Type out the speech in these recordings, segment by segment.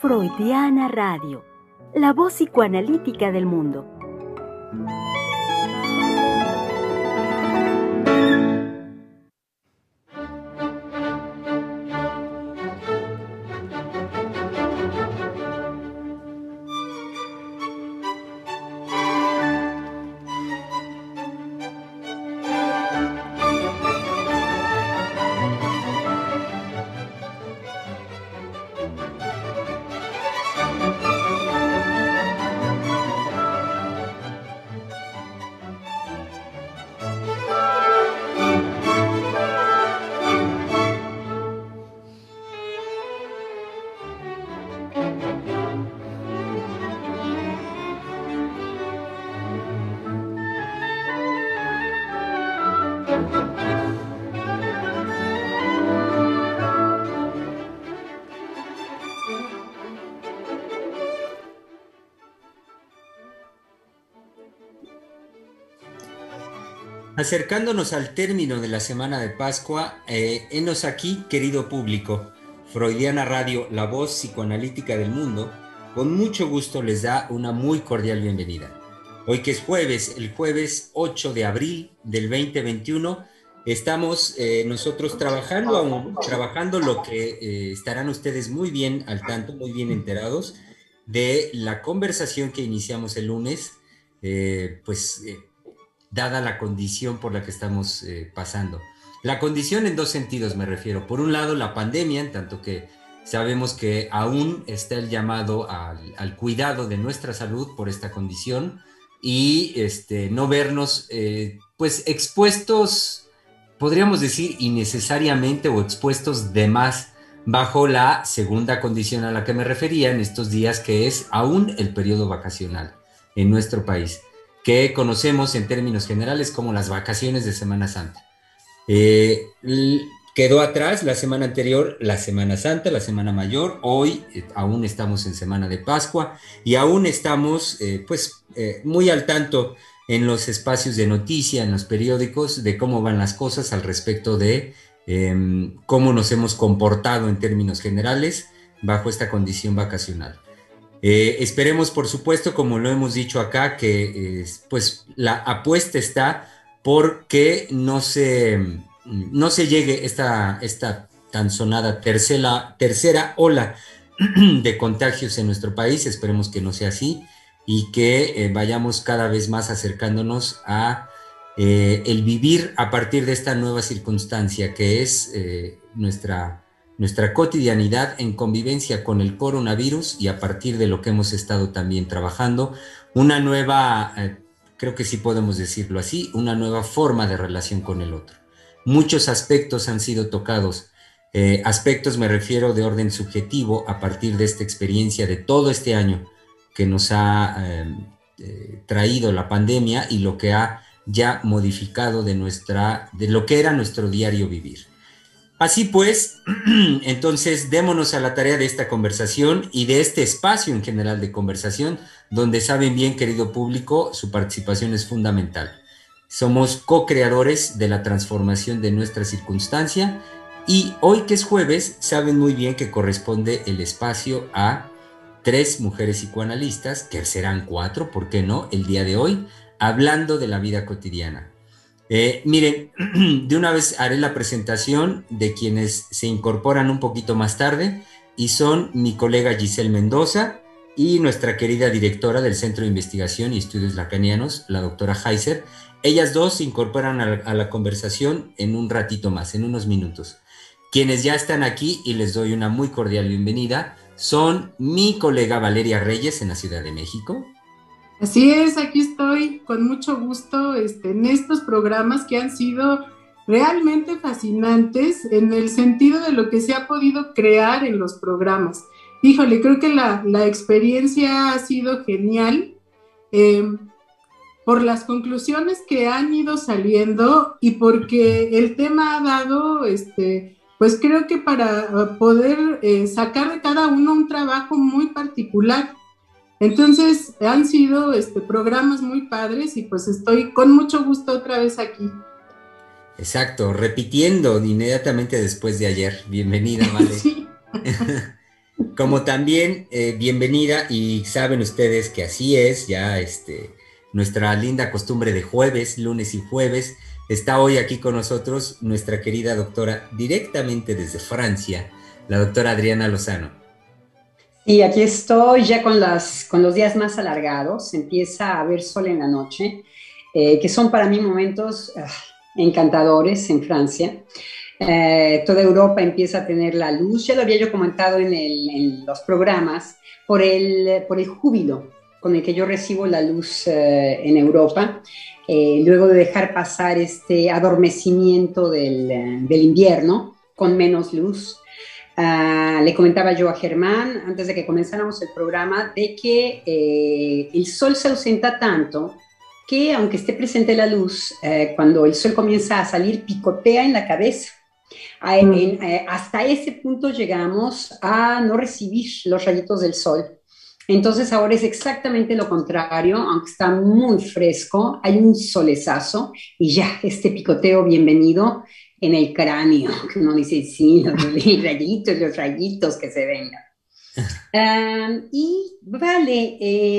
Freudiana Radio, la voz psicoanalítica del mundo. Acercándonos al término de la semana de Pascua, henos aquí, querido público, Freudiana Radio, la voz psicoanalítica del mundo, con mucho gusto les da una muy cordial bienvenida. Hoy que es jueves, el jueves 8 de abril del 2021, estamos nosotros trabajando lo que estarán ustedes muy bien al tanto, muy bien enterados de la conversación que iniciamos el lunes, dada la condición por la que estamos pasando. La condición en dos sentidos me refiero. Por un lado, la pandemia, en tanto que sabemos que aún está el llamado al cuidado de nuestra salud por esta condición y no vernos expuestos, podríamos decir innecesariamente o expuestos de más bajo la segunda condición a la que me refería en estos días, que es aún el periodo vacacional en nuestro país, que conocemos en términos generales como las vacaciones de Semana Santa. Quedó atrás la semana anterior, la Semana Santa, la Semana Mayor. Hoy aún estamos en Semana de Pascua y aún estamos muy al tanto en los espacios de noticia, en los periódicos, de cómo van las cosas al respecto de cómo nos hemos comportado en términos generales bajo esta condición vacacional. Esperemos, por supuesto, como lo hemos dicho acá, que la apuesta está por que no se llegue esta tan sonada tercera ola de contagios en nuestro país. Esperemos que no sea así y que vayamos cada vez más acercándonos a el vivir a partir de esta nueva circunstancia que es nuestra cotidianidad en convivencia con el coronavirus, y a partir de lo que hemos estado también trabajando, una nueva, creo que sí podemos decirlo así, una nueva forma de relación con el otro. Muchos aspectos han sido tocados, aspectos me refiero de orden subjetivo a partir de esta experiencia de todo este año que nos ha traído la pandemia y lo que ha ya modificado de lo que era nuestro diario vivir. Así pues, entonces démonos a la tarea de esta conversación y de este espacio en general de conversación, donde saben bien, querido público, su participación es fundamental. Somos co-creadores de la transformación de nuestra circunstancia y hoy que es jueves, saben muy bien que corresponde el espacio a 3 mujeres psicoanalistas, que serán 4, ¿por qué no?, el día de hoy, hablando de la vida cotidiana. Miren, de una vez haré la presentación de quienes se incorporan un poquito más tarde y son mi colega Giselle Mendoza y nuestra querida directora del Centro de Investigación y Estudios Lacanianos, la doctora Heiser. Ellas dos se incorporan a la conversación en un ratito más, en unos minutos. Quienes ya están aquí y les doy una muy cordial bienvenida son mi colega Valeria Reyes en la Ciudad de México. Así es, aquí estoy con mucho gusto en estos programas que han sido realmente fascinantes en el sentido de lo que se ha podido crear en los programas. Híjole, creo que la experiencia ha sido genial por las conclusiones que han ido saliendo y porque el tema ha dado, pues creo que para poder sacar de cada uno un trabajo muy particular. Entonces han sido programas muy padres y pues estoy con mucho gusto otra vez aquí. Exacto, repitiendo inmediatamente después de ayer. Bienvenida, Vale. Sí. Como también bienvenida, y saben ustedes que así es, ya nuestra linda costumbre de jueves, lunes y jueves, está hoy aquí con nosotros nuestra querida doctora directamente desde Francia, la doctora Adriana Lozano. Y aquí estoy ya con los días más alargados, empieza a haber sol en la noche, que son para mí momentos encantadores en Francia. Toda Europa empieza a tener la luz, ya lo había yo comentado en los programas, por el júbilo con el que yo recibo la luz en Europa, luego de dejar pasar este adormecimiento del invierno con menos luz. Le comentaba yo a Germán antes de que comenzáramos el programa de que el sol se ausenta tanto que aunque esté presente la luz, cuando el sol comienza a salir picotea en la cabeza. Hasta ese punto llegamos a no recibir los rayitos del sol. Entonces ahora es exactamente lo contrario, aunque está muy fresco, hay un solezazo y ya este picoteo bienvenido en el cráneo, que uno dice, sí, los rayitos que se vengan. Y vale,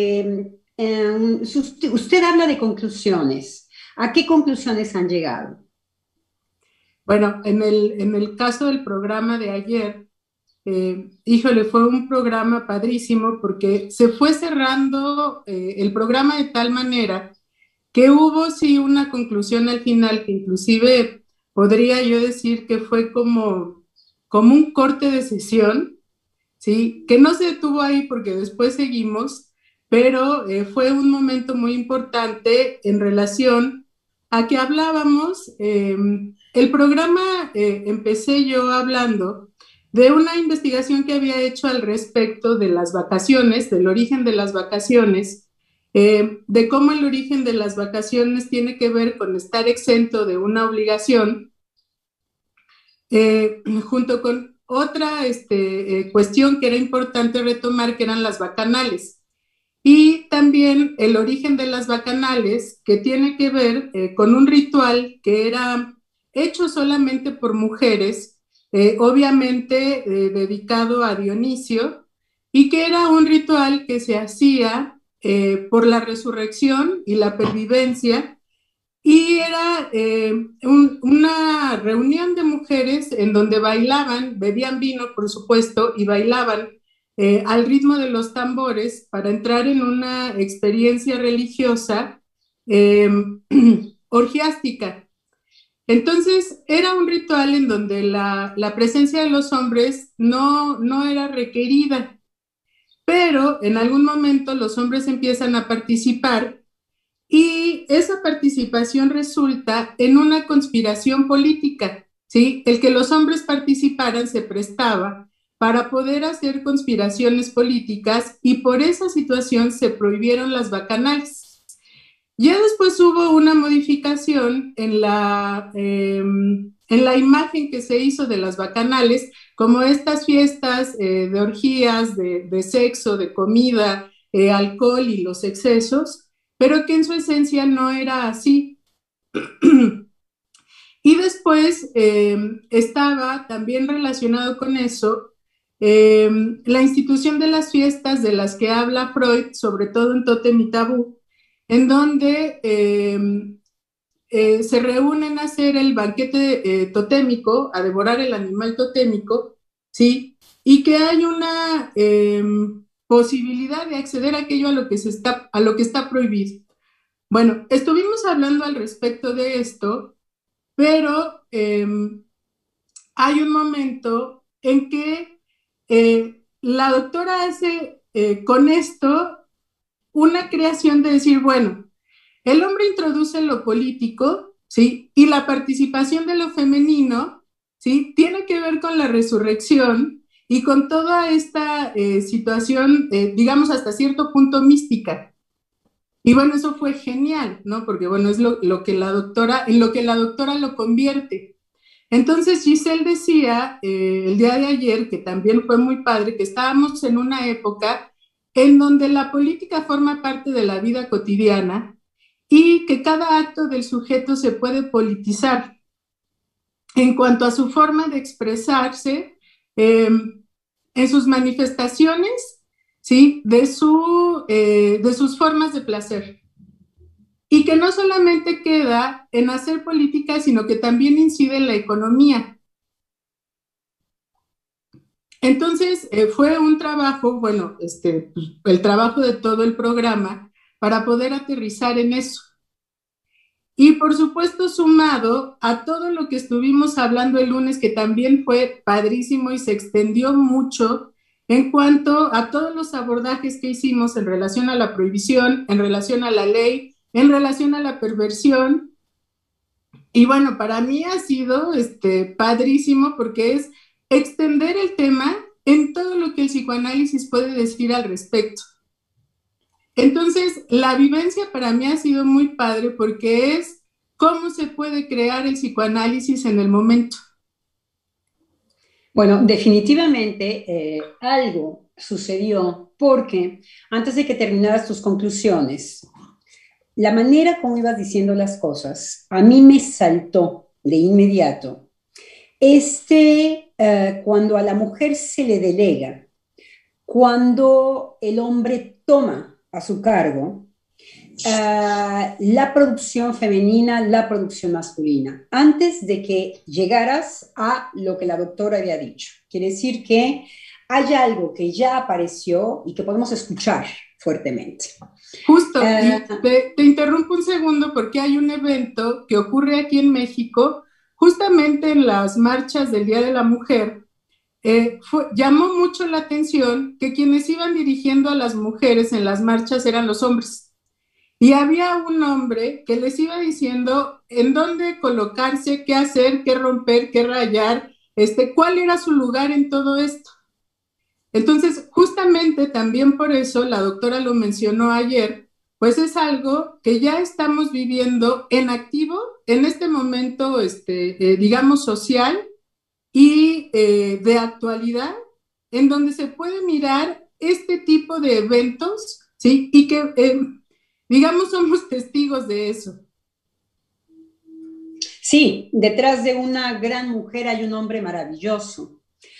usted habla de conclusiones. ¿A qué conclusiones han llegado? Bueno, en el caso del programa de ayer, híjole, fue un programa padrísimo porque se fue cerrando el programa de tal manera que hubo sí una conclusión al final que inclusive podría yo decir que fue como un corte de sesión, ¿sí? Que no se detuvo ahí porque después seguimos, pero fue un momento muy importante en relación a que hablábamos, el programa empecé yo hablando de una investigación que había hecho al respecto de las vacaciones, del origen de las vacaciones, de cómo el origen de las vacaciones tiene que ver con estar exento de una obligación, junto con otra cuestión que era importante retomar, que eran las bacanales. Y también el origen de las bacanales, que tiene que ver con un ritual que era hecho solamente por mujeres, obviamente dedicado a Dionisio, y que era un ritual que se hacía por la resurrección y la pervivencia, y era una reunión de mujeres en donde bailaban, bebían vino, por supuesto, y bailaban al ritmo de los tambores para entrar en una experiencia religiosa eh, orgiástica. Entonces, era un ritual en donde la presencia de los hombres no era requerida, pero en algún momento los hombres empiezan a participar y esa participación resulta en una conspiración política, ¿sí? El que los hombres participaran se prestaba para poder hacer conspiraciones políticas y por esa situación se prohibieron las bacanales. Ya después hubo una modificación en la imagen que se hizo de las bacanales, como estas fiestas de orgías, de sexo, de comida, alcohol y los excesos, pero que en su esencia no era así. Y después estaba también relacionado con eso la institución de las fiestas de las que habla Freud, sobre todo en Tótem y Tabú, en donde se reúnen a hacer el banquete totémico, a devorar el animal totémico, ¿sí? Y que hay una posibilidad de acceder a aquello a lo que está prohibido. Bueno, estuvimos hablando al respecto de esto, pero hay un momento en que la doctora hace con esto una creación de decir, bueno, el hombre introduce lo político, ¿sí? Y la participación de lo femenino, ¿sí? Tiene que ver con la resurrección y con toda esta situación, digamos, hasta cierto punto mística. Y bueno, eso fue genial, ¿no? Porque bueno, es lo que la doctora, en lo que la doctora lo convierte. Entonces Giselle decía el día de ayer, que también fue muy padre, que estábamos en una época en donde la política forma parte de la vida cotidiana y que cada acto del sujeto se puede politizar en cuanto a su forma de expresarse, eh, en sus manifestaciones, ¿sí? De sus formas de placer. Y que no solamente queda en hacer política, sino que también incide en la economía. Entonces, fue un trabajo, bueno, el trabajo de todo el programa para poder aterrizar en eso. Y por supuesto, sumado a todo lo que estuvimos hablando el lunes, que también fue padrísimo y se extendió mucho en cuanto a todos los abordajes que hicimos en relación a la prohibición, en relación a la ley, en relación a la perversión. Y bueno, para mí ha sido padrísimo porque es extender el tema en todo lo que el psicoanálisis puede decir al respecto. Entonces, la vivencia para mí ha sido muy padre porque es cómo se puede crear el psicoanálisis en el momento. Bueno, definitivamente algo sucedió porque antes de que terminaras tus conclusiones, la manera como ibas diciendo las cosas, a mí me saltó de inmediato cuando a la mujer se le delega, cuando el hombre toma a su cargo la producción femenina, la producción masculina, antes de que llegaras a lo que la doctora había dicho. Quiere decir que hay algo que ya apareció y que podemos escuchar fuertemente. Justo, te interrumpo un segundo porque hay un evento que ocurre aquí en México, justamente en las marchas del Día de la Mujer. Llamó mucho la atención que quienes iban dirigiendo a las mujeres en las marchas eran los hombres. Y había un hombre que les iba diciendo en dónde colocarse, qué hacer, qué romper, qué rayar, cuál era su lugar en todo esto. Entonces, justamente también por eso, la doctora lo mencionó ayer, pues es algo que ya estamos viviendo en activo en este momento, digamos, social y de actualidad, en donde se puede mirar este tipo de eventos, ¿sí? Y que, digamos, somos testigos de eso. Sí, detrás de una gran mujer hay un hombre maravilloso.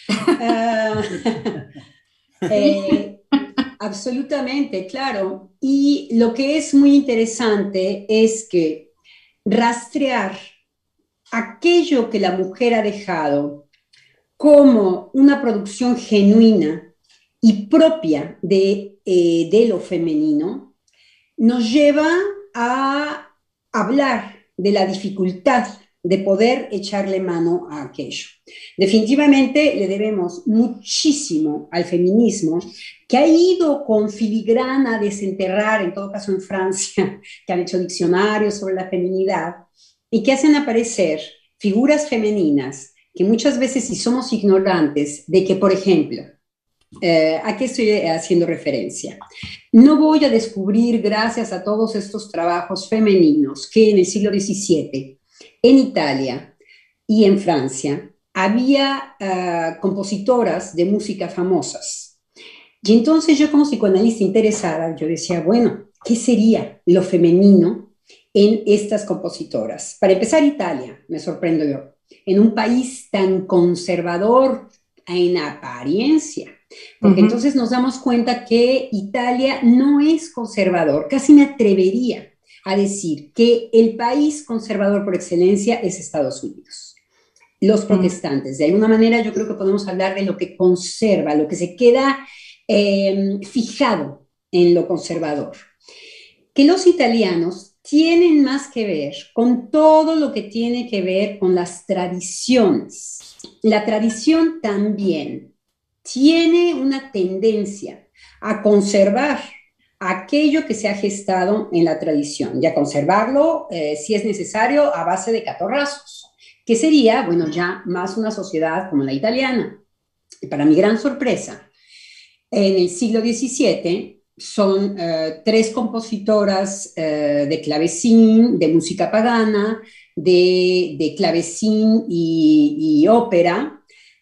Absolutamente, claro. Y lo que es muy interesante es que rastrear aquello que la mujer ha dejado como una producción genuina y propia de lo femenino, nos lleva a hablar de la dificultad de poder echarle mano a aquello. Definitivamente le debemos muchísimo al feminismo, que ha ido con filigrana a desenterrar, en todo caso en Francia, que han hecho diccionarios sobre la feminidad, y que hacen aparecer figuras femeninas que muchas veces, si somos ignorantes de que, por ejemplo, ¿a qué estoy haciendo referencia? No voy a descubrir, gracias a todos estos trabajos femeninos, que en el siglo XVII, en Italia y en Francia, había compositoras de música famosas. Y entonces yo, como psicoanalista interesada, yo decía, bueno, ¿qué sería lo femenino en estas compositoras? Para empezar, Italia, me sorprendo yo, en un país tan conservador en apariencia. Porque entonces nos damos cuenta que Italia no es conservador. Casi me atrevería a decir que el país conservador por excelencia es Estados Unidos. Los protestantes. De alguna manera yo creo que podemos hablar de lo que conserva, lo que se queda fijado en lo conservador. Que los italianos tienen más que ver con todo lo que tiene que ver con las tradiciones. La tradición también tiene una tendencia a conservar aquello que se ha gestado en la tradición y a conservarlo, si es necesario, a base de catorrazos, que sería, bueno, ya más una sociedad como la italiana. Y para mi gran sorpresa, en el siglo XVII son tres compositoras de clavecín, de música pagana, de clavecín y ópera,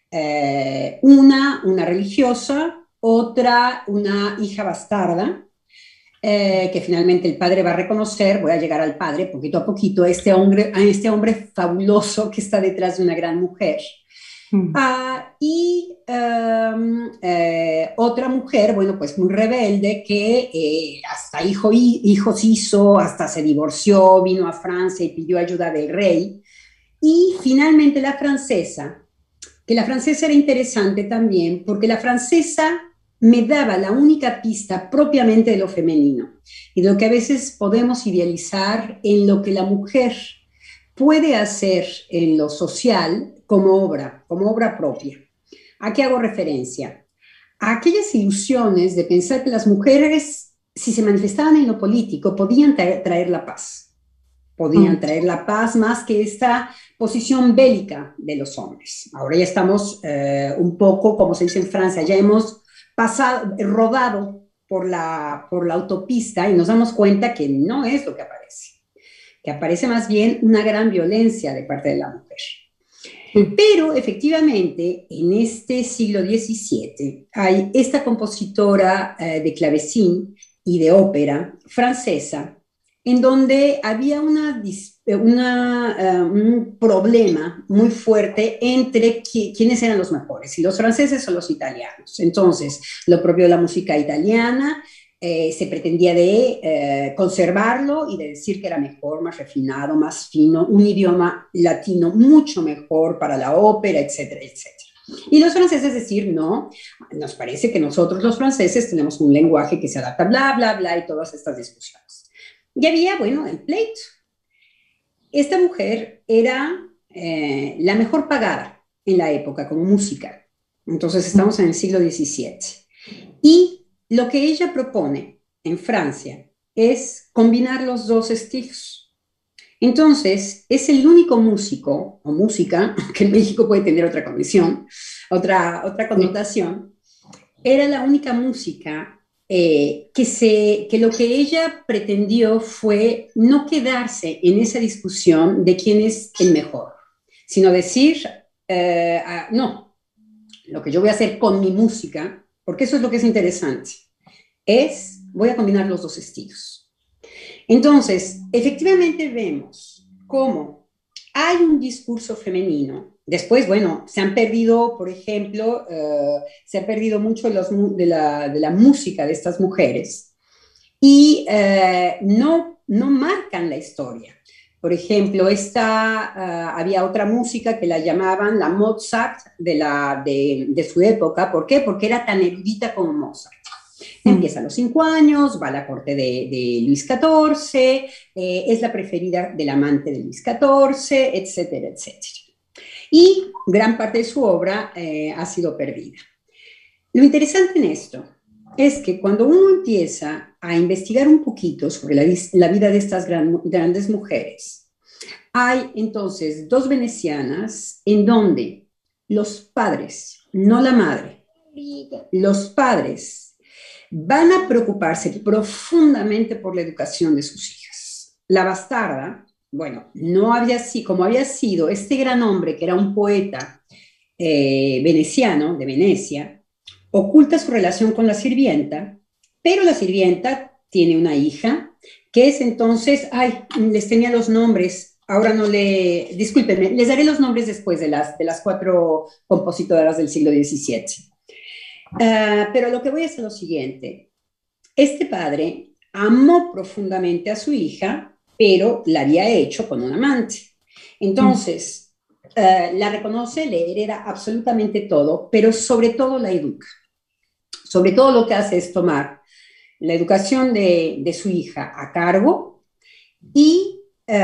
una religiosa, otra una hija bastarda, que finalmente el padre va a reconocer. Voy a llegar al padre poquito a poquito, a este hombre fabuloso que está detrás de una gran mujer. Y otra mujer, bueno, pues muy rebelde, que hasta hijos hizo, hasta se divorció, vino a Francia y pidió ayuda del rey. Y finalmente la francesa, que la francesa era interesante también, porque la francesa me daba la única pista propiamente de lo femenino y de lo que a veces podemos idealizar en lo que la mujer puede hacer en lo social como obra propia. ¿A qué hago referencia? A aquellas ilusiones de pensar que las mujeres, si se manifestaban en lo político, podían traer la paz. Podían traer la paz más que esta posición bélica de los hombres. Ahora ya estamos un poco, como se dice en Francia, ya hemos rodado por la autopista y nos damos cuenta que no es lo que aparece más bien una gran violencia de parte de la mujer. Pero efectivamente, en este siglo XVII hay esta compositora de clavecín y de ópera francesa, en donde había un problema muy fuerte entre quiénes eran los mejores, si los franceses o los italianos. Entonces, lo propio de la música italiana se pretendía de conservarlo y de decir que era mejor, más refinado, más fino, un idioma latino mucho mejor para la ópera, etcétera, etcétera. Y los franceses decir, no, nos parece que nosotros los franceses tenemos un lenguaje que se adapta, bla, bla, bla, y todas estas discusiones. Y había, bueno, el pleito. Esta mujer era la mejor pagada en la época como música. Entonces estamos en el siglo XVII. Y lo que ella propone en Francia es combinar los dos estilos. Entonces es el único músico o música, que en México puede tener otra condición, otra connotación, era la única música que lo que ella pretendió fue no quedarse en esa discusión de quién es el mejor, sino decir, no, lo que yo voy a hacer con mi música, porque eso es lo que es interesante, voy a combinar los dos estilos. Entonces, efectivamente vemos cómo hay un discurso femenino. Después, bueno, se han perdido, por ejemplo, se ha perdido mucho de la música de estas mujeres y no marcan la historia. Por ejemplo, había otra música que la llamaban la Mozart de su época. ¿Por qué? Porque era tan erudita como Mozart. Empieza a los 5 años, va a la corte de Luis XIV, es la preferida del amante de Luis XIV, etcétera, etcétera. Y gran parte de su obra ha sido perdida. Lo interesante en esto es que cuando uno empieza a investigar un poquito sobre la vida de estas grandes mujeres, hay entonces 2 venecianas en donde los padres, no la madre, los padres van a preocuparse profundamente por la educación de sus hijas. La bastarda, bueno, como había sido este gran hombre que era un poeta veneciano, de Venecia, oculta su relación con la sirvienta, pero la sirvienta tiene una hija que es entonces, les tenía los nombres, ahora discúlpenme, les daré los nombres después de las 4 compositoras del siglo XVII. Pero lo que voy a hacer es lo siguiente. Este padre amó profundamente a su hija, pero la había hecho con un amante. Entonces, la reconoce, le hereda absolutamente todo, pero sobre todo la educa. Sobre todo lo que hace es tomar la educación de su hija a cargo y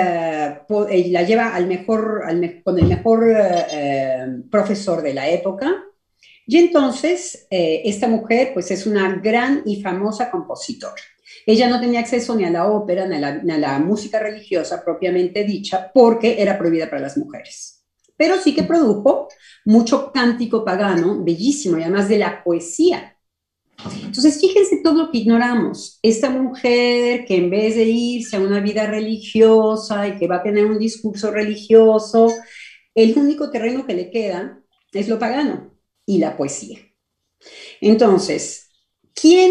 la lleva con el mejor profesor de la época. Y entonces, esta mujer pues es una gran y famosa compositora. Ella no tenía acceso ni a la ópera ni a la música religiosa propiamente dicha, porque era prohibida para las mujeres. Pero sí que produjo mucho cántico pagano, bellísimo, y además de la poesía. Entonces, fíjense todo lo que ignoramos. Esta mujer que en vez de irse a una vida religiosa y que va a tener un discurso religioso, el único terreno que le queda es lo pagano y la poesía. Entonces, ¿quién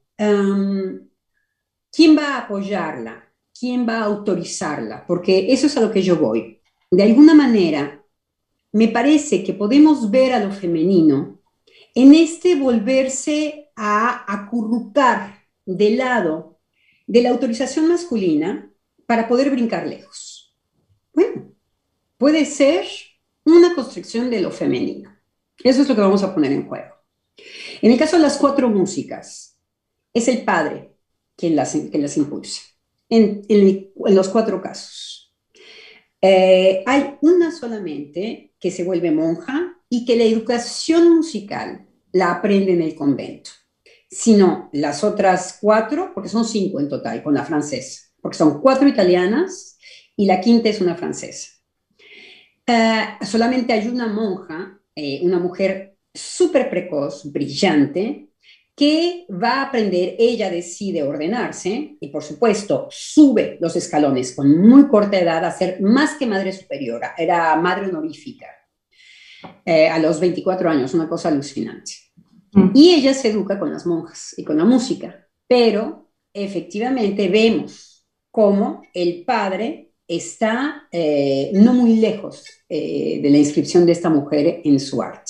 va a apoyarla? ¿Quién va a autorizarla? Porque eso es a lo que yo voy. De alguna manera, me parece que podemos ver a lo femenino en este volverse a acurrucar del lado de la autorización masculina para poder brincar lejos. Bueno, puede ser una construcción de lo femenino. Eso es lo que vamos a poner en juego. En el caso de las 4 músicas, es el padre quien las impulsa, en los 4 casos. Hay una solamente que se vuelve monja y que la educación musical la aprende en el convento. Sino las otras 4, porque son 5 en total, con la francesa, porque son 4 italianas y la quinta es una francesa. Solamente hay una monja, una mujer súper precoz, brillante, que va a aprender, ella decide ordenarse y por supuesto sube los escalones con muy corta edad a ser más que madre superiora, era madre honorífica a los 24 años, una cosa alucinante. Y ella se educa con las monjas y con la música, pero efectivamente vemos cómo el padre está no muy lejos de la inscripción de esta mujer en su arte.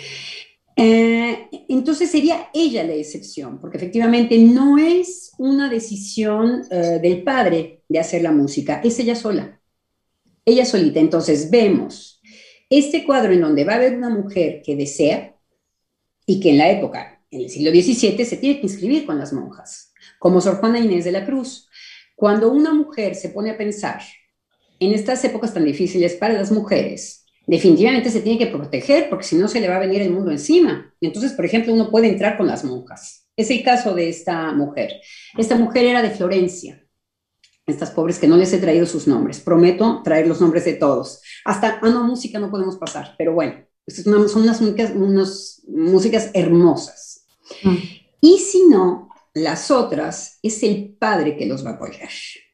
Entonces sería ella la excepción, porque efectivamente no es una decisión del padre de hacer la música, es ella sola, ella solita. Entonces vemos este cuadro en donde va a haber una mujer que desea y que en la época, en el siglo XVII, se tiene que inscribir con las monjas, como Sor Juana Inés de la Cruz. Cuando una mujer se pone a pensar en estas épocas tan difíciles para las mujeres, definitivamente se tiene que proteger porque si no se le va a venir el mundo encima. Entonces, por ejemplo, uno puede entrar con las monjas. Es el caso de esta mujer. Esta mujer era de Florencia. Estas pobres que no les he traído sus nombres. Prometo traer los nombres de todos. Hasta, no, música no podemos pasar, pero bueno, son unas músicas hermosas. Y si no, las otras, es el padre que los va a apoyar.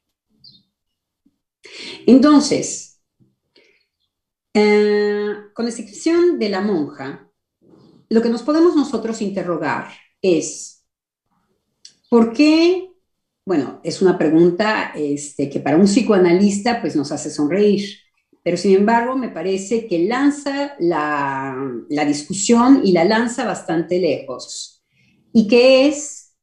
Entonces, con excepción de la monja, lo que nos podemos nosotros interrogar es, ¿por qué? Bueno, es una pregunta que para un psicoanalista pues nos hace sonreír, pero sin embargo me parece que lanza la discusión y la lanza bastante lejos, y que es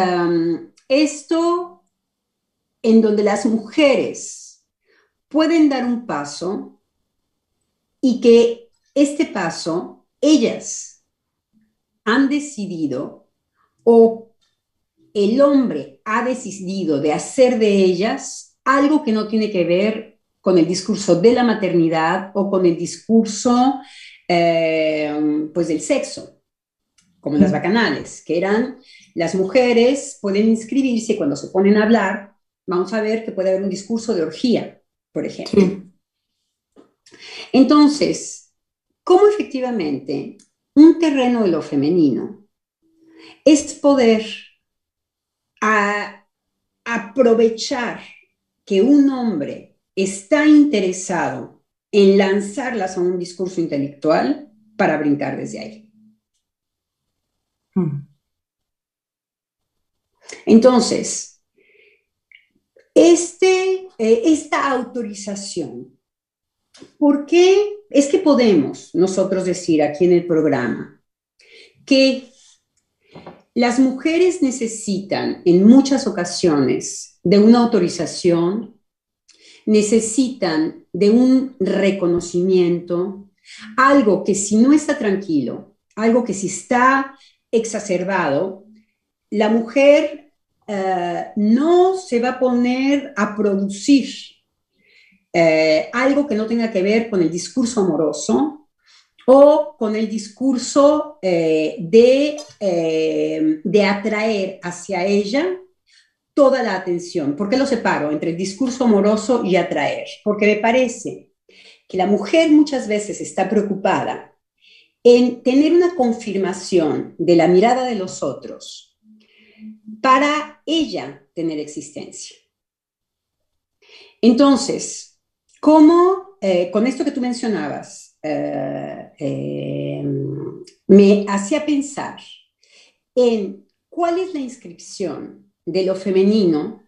esto en donde las mujeres pueden dar un paso y que este paso ellas han decidido o el hombre ha decidido de hacer de ellas algo que no tiene que ver con el discurso de la maternidad o con el discurso pues del sexo, como las bacanales, que eran las mujeres pueden inscribirse y cuando se ponen a hablar, vamos a ver que puede haber un discurso de orgía, por ejemplo. Sí. Entonces, ¿cómo efectivamente un terreno de lo femenino es poder aprovechar que un hombre está interesado en lanzarlas a un discurso intelectual para brincar desde ahí? Entonces, esta autorización, ¿por qué es que podemos nosotros decir aquí en el programa que las mujeres necesitan en muchas ocasiones de una autorización, necesitan de un reconocimiento, algo que si no está tranquilo, algo que si está exacerbado, la mujer no se va a poner a producir algo que no tenga que ver con el discurso amoroso o con el discurso de atraer hacia ella toda la atención. ¿Por qué lo separo entre el discurso amoroso y atraer? Porque me parece que la mujer muchas veces está preocupada en tener una confirmación de la mirada de los otros para ella tener existencia. Entonces, ¿cómo, con esto que tú mencionabas, me hacía pensar en cuál es la inscripción de lo femenino,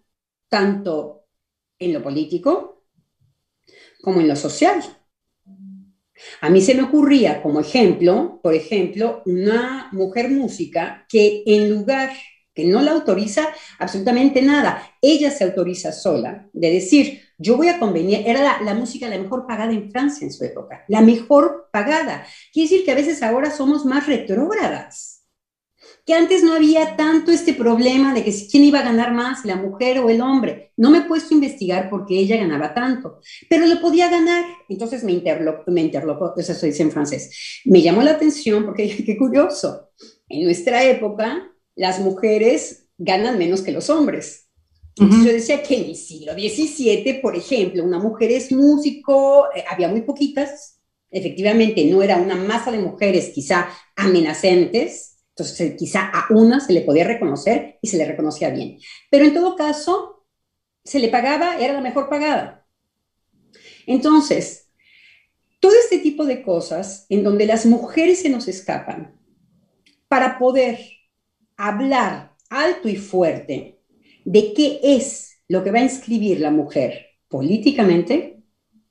tanto en lo político como en lo social? A mí se me ocurría como ejemplo, por ejemplo, una mujer música que en lugar que no la autoriza absolutamente nada, ella se autoriza sola de decir, yo voy a convenir, era la música la mejor pagada en Francia en su época, la mejor pagada. Quiere decir que a veces ahora somos más retrógradas, que antes no había tanto este problema de que quién iba a ganar más, la mujer o el hombre. No me he puesto a investigar porque ella ganaba tanto, pero lo podía ganar. Entonces me interlocó, eso se dice en francés. Me llamó la atención porque, qué curioso, en nuestra época las mujeres ganan menos que los hombres. Entonces yo decía que en el siglo XVII, por ejemplo, una mujer es músico, había muy poquitas, efectivamente no era una masa de mujeres quizá amenazantes, entonces quizá a una se le podía reconocer y se le reconocía bien. Pero en todo caso, se le pagaba, era la mejor pagada. Entonces, todo este tipo de cosas en donde las mujeres se nos escapan para poder hablar alto y fuerte de qué es lo que va a inscribir la mujer políticamente,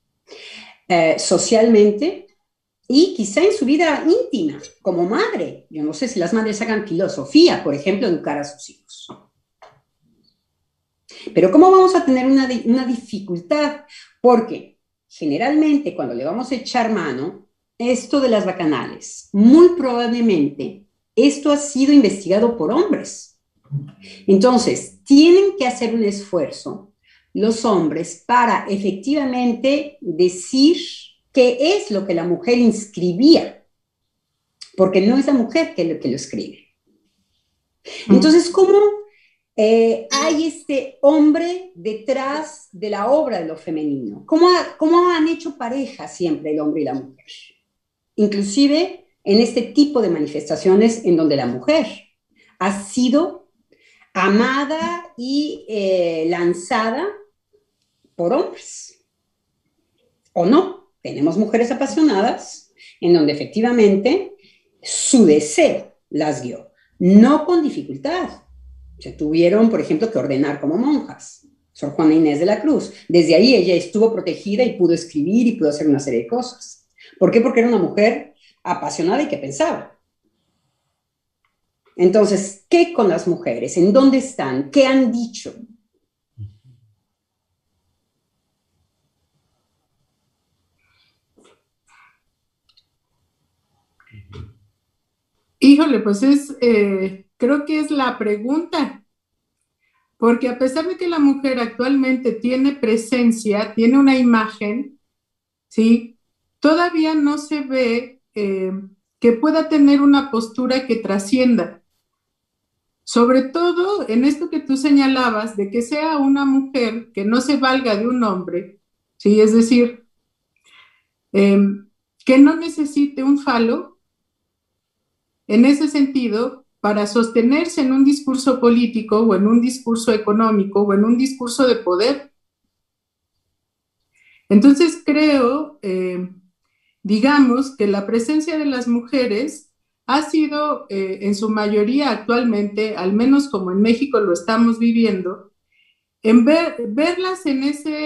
socialmente y quizá en su vida íntima, como madre. Yo no sé si las madres hagan filosofía, por ejemplo, educar a sus hijos. Pero ¿cómo vamos a tener una dificultad? Porque generalmente cuando le vamos a echar mano, esto de las bacanales, muy probablemente esto ha sido investigado por hombres. Entonces, tienen que hacer un esfuerzo los hombres para efectivamente decir qué es lo que la mujer inscribía, porque no es la mujer que lo escribe. Entonces, ¿cómo hay este hombre detrás de la obra de lo femenino? ¿Cómo han hecho pareja siempre el hombre y la mujer? Inclusive en este tipo de manifestaciones en donde la mujer ha sido amada y lanzada por hombres. ¿O no? Tenemos mujeres apasionadas en donde efectivamente su deseo las guió, no con dificultad. Se tuvieron, por ejemplo, que ordenar como monjas. Sor Juana Inés de la Cruz. Desde ahí ella estuvo protegida y pudo escribir y pudo hacer una serie de cosas. ¿Por qué? Porque era una mujer apasionada y que pensaba. Entonces, ¿qué con las mujeres? ¿En dónde están? ¿Qué han dicho? Híjole, pues creo que es la pregunta, porque a pesar de que la mujer actualmente tiene presencia, tiene una imagen, ¿sí? Todavía no se ve que pueda tener una postura que trascienda. Sobre todo en esto que tú señalabas, de que sea una mujer que no se valga de un hombre, ¿sí? Es decir, que no necesite un falo en ese sentido para sostenerse en un discurso político o en un discurso económico o en un discurso de poder. Entonces creo, digamos, que la presencia de las mujeres ha sido en su mayoría actualmente, al menos como en México lo estamos viviendo, en verlas en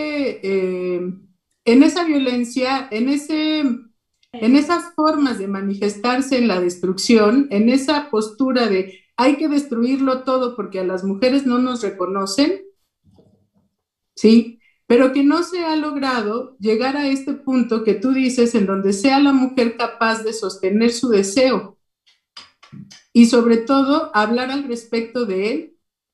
esa violencia, en esas formas de manifestarse en la destrucción, en esa postura de hay que destruirlo todo porque a las mujeres no nos reconocen, ¿sí? Pero que no se ha logrado llegar a este punto que tú dices, en donde sea la mujer capaz de sostener su deseo y sobre todo hablar al respecto de él.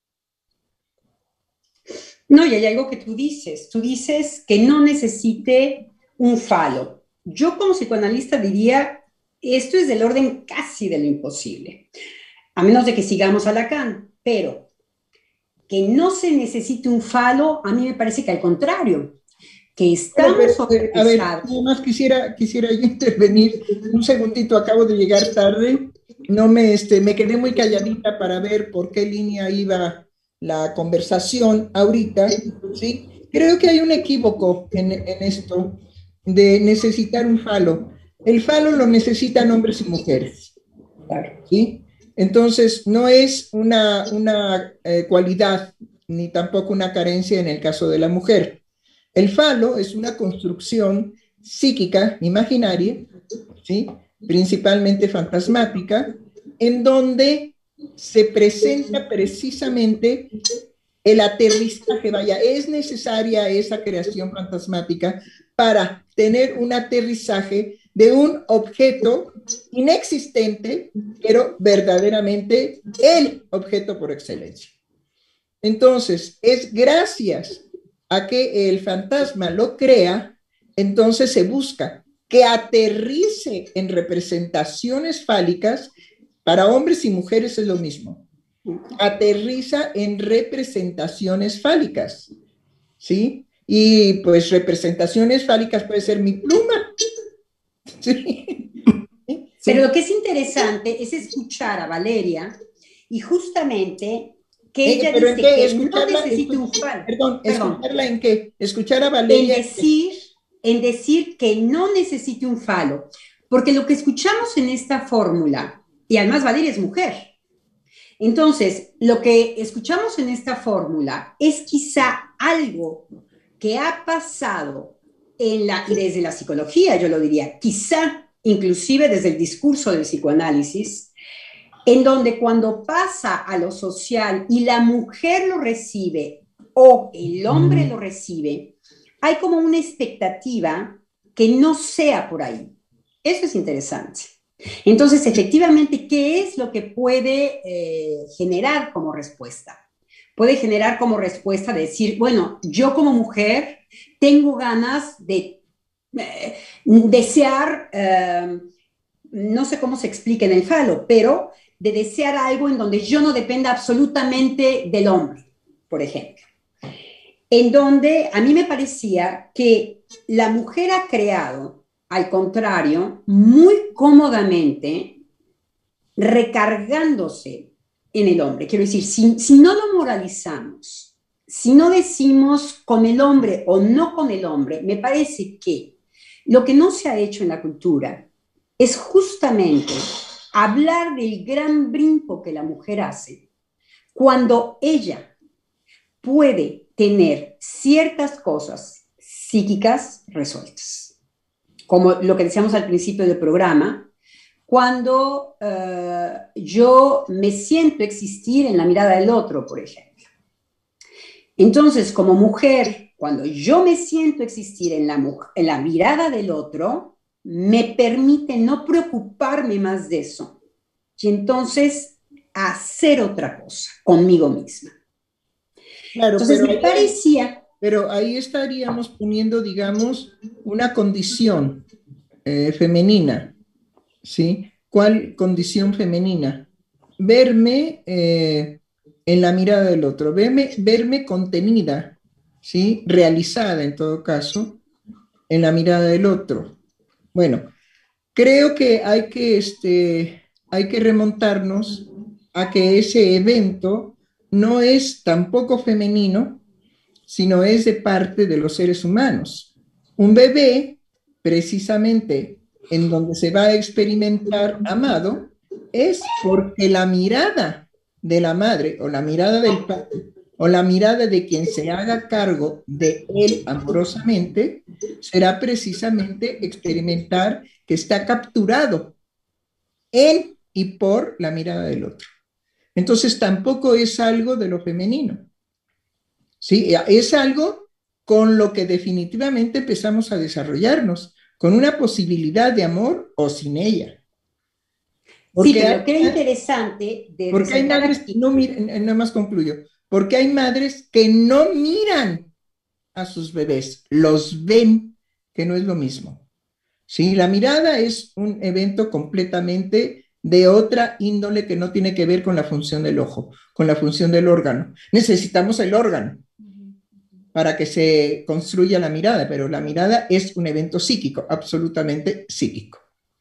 No, y hay algo que tú dices que no necesite un falo. Yo como psicoanalista diría, esto es del orden casi de lo imposible, a menos de que sigamos a Lacan, pero que no se necesite un falo, a mí me parece que al contrario, que estamos organizados. A ver, nada más quisiera yo intervenir un segundito, acabo de llegar tarde, no me quedé muy calladita para ver por qué línea iba la conversación ahorita, ¿sí? Creo que hay un equívoco en esto de necesitar un falo. El falo lo necesitan hombres y mujeres, ¿sí? Entonces, no es una cualidad ni tampoco una carencia en el caso de la mujer. El falo es una construcción psíquica, imaginaria, ¿sí? Principalmente fantasmática, en donde se presenta precisamente el aterrizaje. Vaya, es necesaria esa creación fantasmática para tener un aterrizaje de un objeto inexistente, pero verdaderamente el objeto por excelencia. Entonces, es gracias a que el fantasma lo crea, entonces se busca que aterrice en representaciones fálicas. Para hombres y mujeres es lo mismo. Aterriza en representaciones fálicas, ¿sí? Y pues representaciones fálicas puede ser mi pluma. ¿Sí? Pero lo que es interesante es escuchar a Valeria y justamente que ella ¿pero dice en qué? que ¿Escucharla? no necesita un falo. Perdón, ¿escucharla en qué? Escuchar a En Valeria. decir que no necesite un falo, porque lo que escuchamos en esta fórmula, y además Valeria es mujer, entonces lo que escuchamos en esta fórmula es quizá algo que ha pasado y desde la psicología, yo lo diría, quizá inclusive desde el discurso del psicoanálisis, en donde cuando pasa a lo social y la mujer lo recibe o el hombre lo recibe, hay como una expectativa que no sea por ahí. Eso es interesante. Entonces, efectivamente, ¿qué es lo que puede generar como respuesta? Puede generar como respuesta decir, bueno, yo como mujer tengo ganas de desear, no sé cómo se explica en el falo, pero de desear algo en donde yo no dependa absolutamente del hombre, por ejemplo. En donde a mí me parecía que la mujer ha creado, al contrario, muy cómodamente, recargándose en el hombre. Quiero decir, si no lo moralizamos, si no decimos con el hombre o no con el hombre, me parece que lo que no se ha hecho en la cultura es justamente hablar del gran brinco que la mujer hace cuando ella puede tener ciertas cosas psíquicas resueltas. Como lo que decíamos al principio del programa, cuando yo me siento existir en la mirada del otro, por ejemplo. Entonces, como mujer, cuando yo me siento existir en la mirada del otro, me permite no preocuparme más de eso. Y entonces hacer otra cosa conmigo misma. Claro, entonces me parecía... Pero ahí estaríamos poniendo, digamos, una condición femenina, ¿sí? ¿Cuál condición femenina? Verme en la mirada del otro, verme contenida, ¿sí? Realizada en todo caso, en la mirada del otro. Bueno, creo que hay que remontarnos a que ese evento no es tampoco femenino, sino es de parte de los seres humanos. Un bebé, precisamente, en donde se va a experimentar amado, es porque la mirada de la madre o la mirada del padre o la mirada de quien se haga cargo de él amorosamente, será precisamente experimentar que está capturado en y por la mirada del otro. Entonces tampoco es algo de lo femenino. Sí, es algo con lo que definitivamente empezamos a desarrollarnos, con una posibilidad de amor o sin ella. Porque sí, pero lo que era interesante de porque hay madres, aquí, no miren, nada más concluyo, porque hay madres que no miran a sus bebés, los ven, que no es lo mismo. Sí, la mirada es un evento completamente de otra índole que no tiene que ver con la función del ojo, con la función del órgano. Necesitamos el órgano para que se construya la mirada, pero la mirada es un evento psíquico, absolutamente psíquico.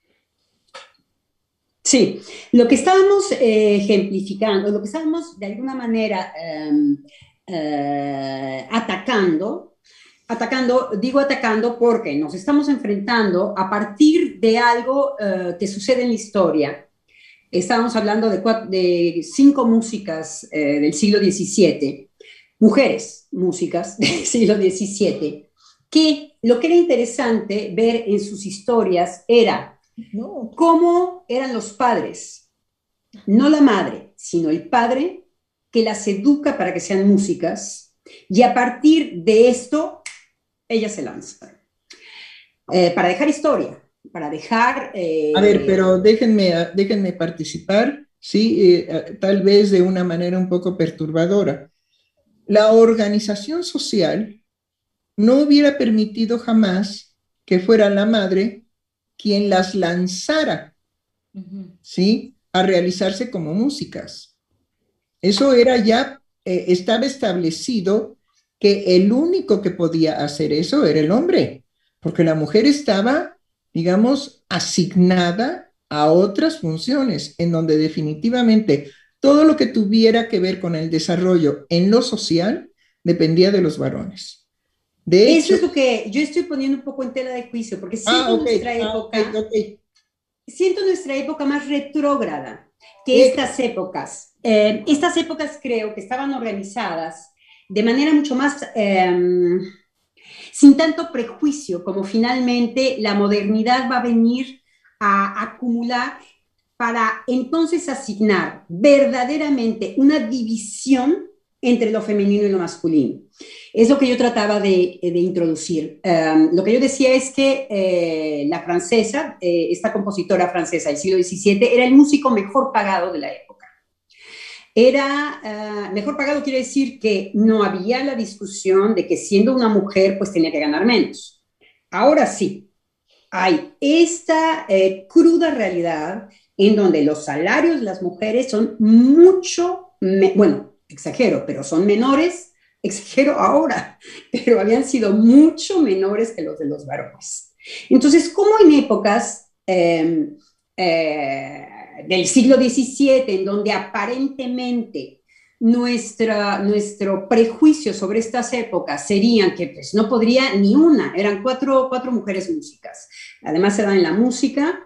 Sí, lo que estábamos ejemplificando, lo que estábamos de alguna manera atacando, digo atacando porque nos estamos enfrentando a partir de algo que sucede en la historia. Estábamos hablando de 5 músicas del siglo XVII, mujeres músicas del siglo XVII, que lo que era interesante ver en sus historias era cómo eran los padres, no la madre, sino el padre que las educa para que sean músicas, y a partir de esto, ellas se lanzan. Para dejar historia, para dejar... A ver, pero déjenme participar, sí, tal vez de una manera un poco perturbadora. La organización social no hubiera permitido jamás que fuera la madre quien las lanzara, ¿sí?, a realizarse como músicas. Eso era ya, estaba establecido que el único que podía hacer eso era el hombre, porque la mujer estaba, digamos, asignada a otras funciones, en donde definitivamente todo lo que tuviera que ver con el desarrollo en lo social dependía de los varones. De Eso hecho, es lo que yo estoy poniendo un poco en tela de juicio, porque siento nuestra época, siento nuestra época más retrógrada que estas épocas. Estas épocas creo que estaban organizadas de manera mucho más, sin tanto prejuicio, como finalmente la modernidad va a venir a acumular para entonces asignar verdaderamente una división entre lo femenino y lo masculino. Es lo que yo trataba de introducir. Lo que yo decía es que la francesa, esta compositora francesa del siglo XVII, era el músico mejor pagado de la época. Era mejor pagado, quiere decir que no había la discusión de que siendo una mujer pues tenía que ganar menos. Ahora sí, hay esta cruda realidad en donde los salarios de las mujeres son mucho, bueno, exagero, pero son menores, exagero ahora, pero habían sido mucho menores que los de los varones. Entonces, como en épocas del siglo XVII, en donde aparentemente nuestro prejuicio sobre estas épocas serían que pues, no podría ni una, eran cuatro mujeres músicas. Además se dan en la música,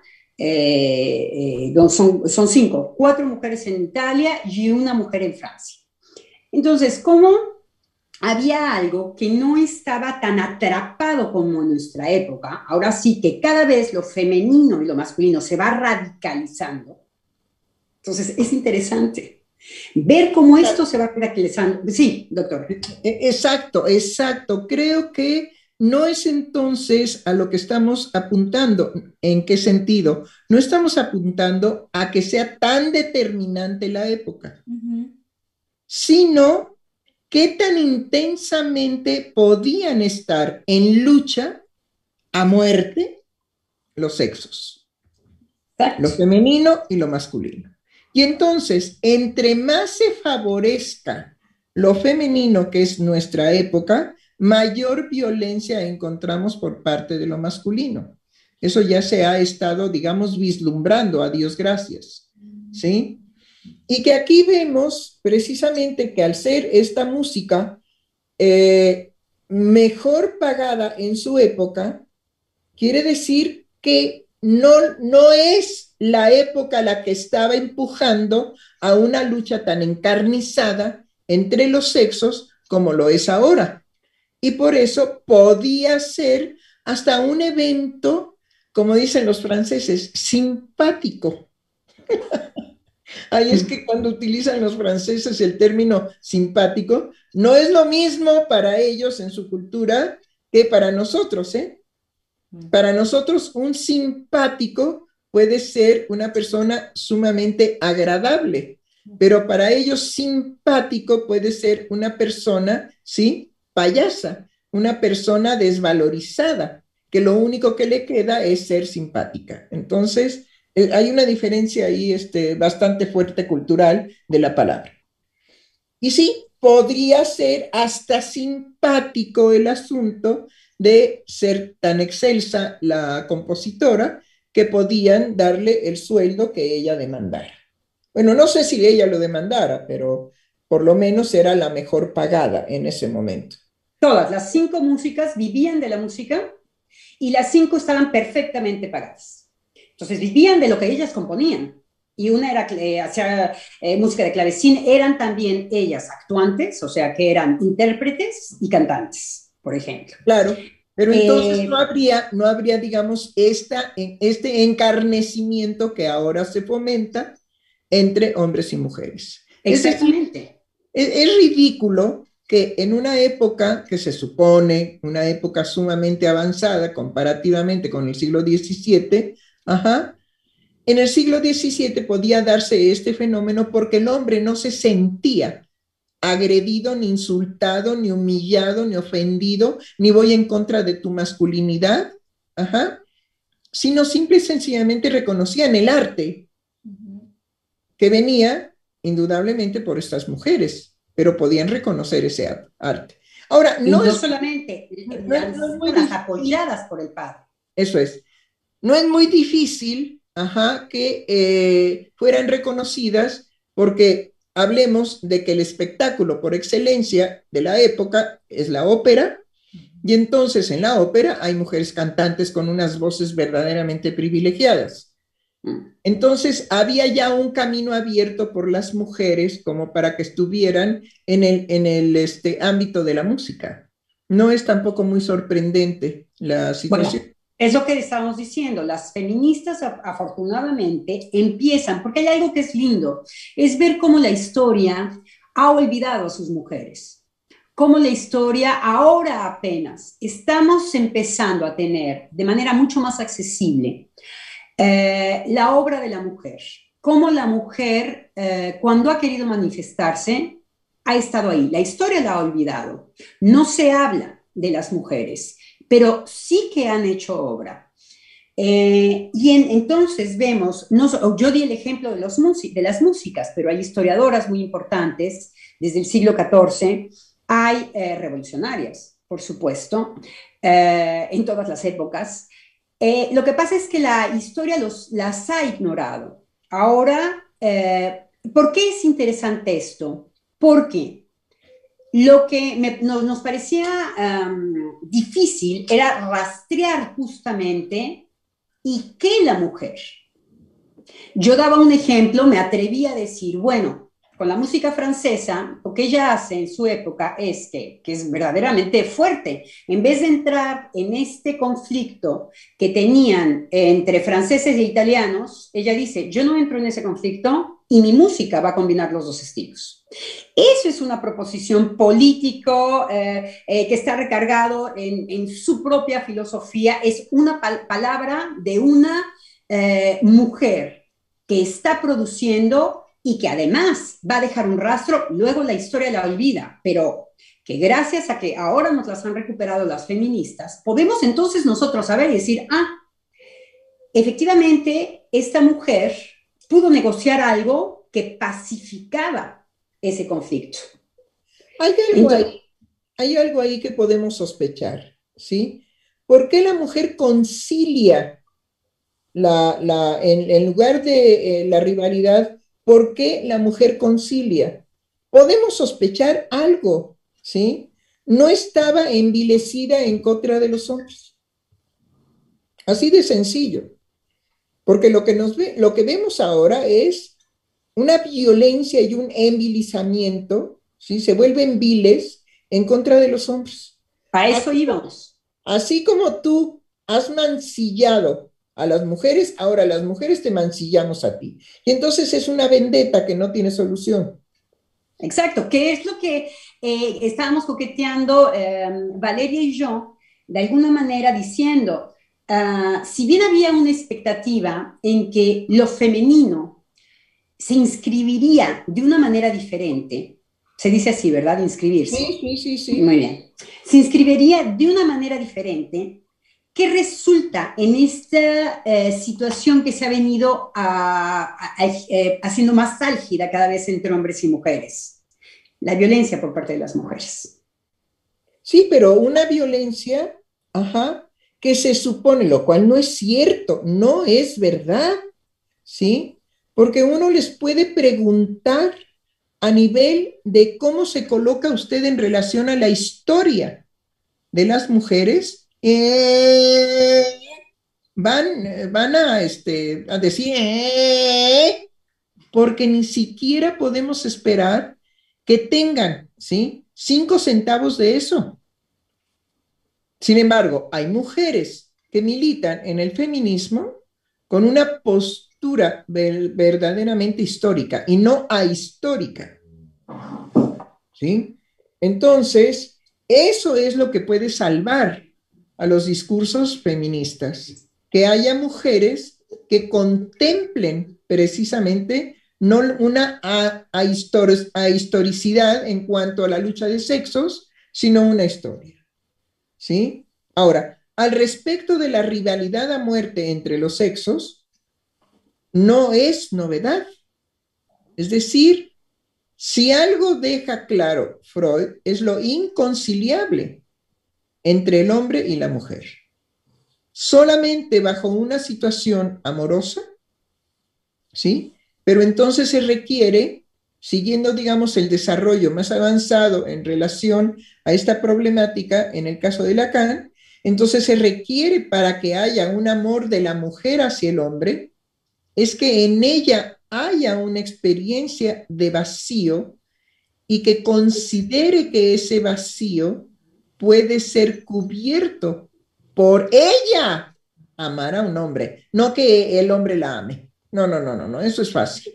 son 5, 4 mujeres en Italia y una mujer en Francia. Entonces, ¿cómo había algo que no estaba tan atrapado como en nuestra época? Ahora sí que cada vez lo femenino y lo masculino se va radicalizando. Entonces, es interesante ver cómo esto se va radicalizando. Sí, doctor. Exacto. Creo que no es entonces a lo que estamos apuntando. ¿En qué sentido? No estamos apuntando a que sea tan determinante la época, sino qué tan intensamente podían estar en lucha a muerte los sexos, lo femenino y lo masculino. Y entonces, entre más se favorezca lo femenino, que es nuestra época, mayor violencia encontramos por parte de lo masculino. Eso ya se ha estado, digamos, vislumbrando, a Dios gracias, ¿sí? Y que aquí vemos precisamente que al ser esta música mejor pagada en su época, quiere decir que no es la época la que estaba empujando a una lucha tan encarnizada entre los sexos como lo es ahora. Y por eso podía ser hasta un evento, como dicen los franceses, simpático. Ahí es que cuando utilizan los franceses el término simpático, no es lo mismo para ellos en su cultura que para nosotros, ¿eh? Para nosotros un simpático puede ser una persona sumamente agradable, pero para ellos simpático puede ser una persona, ¿sí?, payasa, una persona desvalorizada, que lo único que le queda es ser simpática. Entonces, hay una diferencia ahí bastante fuerte cultural de la palabra. Y sí, podría ser hasta simpático el asunto de ser tan excelsa la compositora que podían darle el sueldo que ella demandara. Bueno, no sé si ella lo demandara, pero por lo menos era la mejor pagada en ese momento. Todas las 5 músicas vivían de la música y las 5 estaban perfectamente pagadas. Entonces vivían de lo que ellas componían. Y una era hacía música de clavecín, eran también ellas actuantes, o sea que eran intérpretes y cantantes, por ejemplo. Claro. Pero entonces no habría, digamos, este encarnecimiento que ahora se fomenta entre hombres y mujeres. Exactamente. Es ridículo que en una época que se supone una época sumamente avanzada comparativamente con el siglo XVII, en el siglo XVII podía darse este fenómeno porque el hombre no se sentía agredido, ni insultado, ni humillado, ni ofendido, ni voy en contra de tu masculinidad, sino simple y sencillamente reconocían el arte que venía indudablemente por estas mujeres, pero podían reconocer ese arte. Ahora, no solamente las apoyadas por el padre. Eso es. No es muy difícil que fueran reconocidas porque hablemos de que el espectáculo por excelencia de la época es la ópera, y entonces en la ópera hay mujeres cantantes con unas voces verdaderamente privilegiadas. Entonces había ya un camino abierto por las mujeres como para que estuvieran en el ámbito de la música. No es tampoco muy sorprendente la situación. Bueno, es lo que estábamos diciendo, las feministas afortunadamente empiezan, porque hay algo que es lindo, es ver cómo la historia ha olvidado a sus mujeres, cómo la historia ahora apenas estamos empezando a tener de manera mucho más accesible la obra de la mujer, cómo la mujer cuando ha querido manifestarse ha estado ahí, la historia la ha olvidado, no se habla de las mujeres, pero sí que han hecho obra. Entonces vemos, yo di el ejemplo de las músicas, pero hay historiadoras muy importantes, desde el siglo XIV, hay revolucionarias, por supuesto, en todas las épocas. Lo que pasa es que la historia las ha ignorado. Ahora, ¿por qué es interesante esto? Porque lo que nos parecía difícil era rastrear justamente y qué la mujer. Yo daba un ejemplo, me atreví a decir, bueno, con la música francesa, lo que ella hace en su época es que es verdaderamente fuerte. En vez de entrar en este conflicto que tenían entre franceses e italianos, ella dice, yo no entro en ese conflicto y mi música va a combinar los dos estilos. Eso es una proposición político que está recargado en su propia filosofía. Es una palabra de una mujer que está produciendo y que además va a dejar un rastro, luego la historia la olvida, pero que gracias a que ahora nos las han recuperado las feministas, podemos entonces nosotros saber y decir, efectivamente, esta mujer pudo negociar algo que pacificaba ese conflicto. Hay algo ahí que podemos sospechar, ¿sí? ¿Por qué la mujer concilia en lugar de la rivalidad? ¿Por qué la mujer concilia? Podemos sospechar algo, ¿sí? No estaba envilecida en contra de los hombres. Así de sencillo. Porque lo que vemos ahora es una violencia y un envilizamiento, ¿sí? Se vuelven viles en contra de los hombres. A eso íbamos. Así como tú has mancillado a las mujeres, ahora las mujeres te mancillamos a ti. Y entonces es una vendetta que no tiene solución. Exacto, que es lo que estábamos coqueteando Valeria y yo, de alguna manera diciendo, si bien había una expectativa en que lo femenino se inscribiría de una manera diferente, se dice así, ¿verdad? Inscribirse. Sí. Muy bien. Se inscribiría de una manera diferente. ¿Qué resulta en esta situación que se ha venido haciendo más álgida cada vez entre hombres y mujeres? La violencia por parte de las mujeres. Sí, pero una violencia, que se supone, lo cual no es cierto, no es verdad, ¿sí? Porque uno les puede preguntar a nivel de cómo se coloca usted en relación a la historia de las mujeres. Van a decir, porque ni siquiera podemos esperar que tengan, ¿sí? 5 centavos de eso. Sin embargo, hay mujeres que militan en el feminismo con una postura verdaderamente histórica y no ahistórica. ¿Sí? Entonces, eso es lo que puede salvar a los discursos feministas, que haya mujeres que contemplen precisamente no una ahistoricidad en cuanto a la lucha de sexos, sino una historia. ¿Sí? Ahora, al respecto de la rivalidad a muerte entre los sexos, no es novedad. Es decir, si algo deja claro Freud es lo inconciliable entre el hombre y la mujer. Solamente bajo una situación amorosa, ¿sí? Pero entonces se requiere, siguiendo, digamos, el desarrollo más avanzado en relación a esta problemática, en el caso de Lacan, entonces se requiere para que haya un amor de la mujer hacia el hombre, es que en ella haya una experiencia de vacío y que considere que ese vacío puede ser cubierto por ella amar a un hombre, no que el hombre la ame. No, eso es fácil.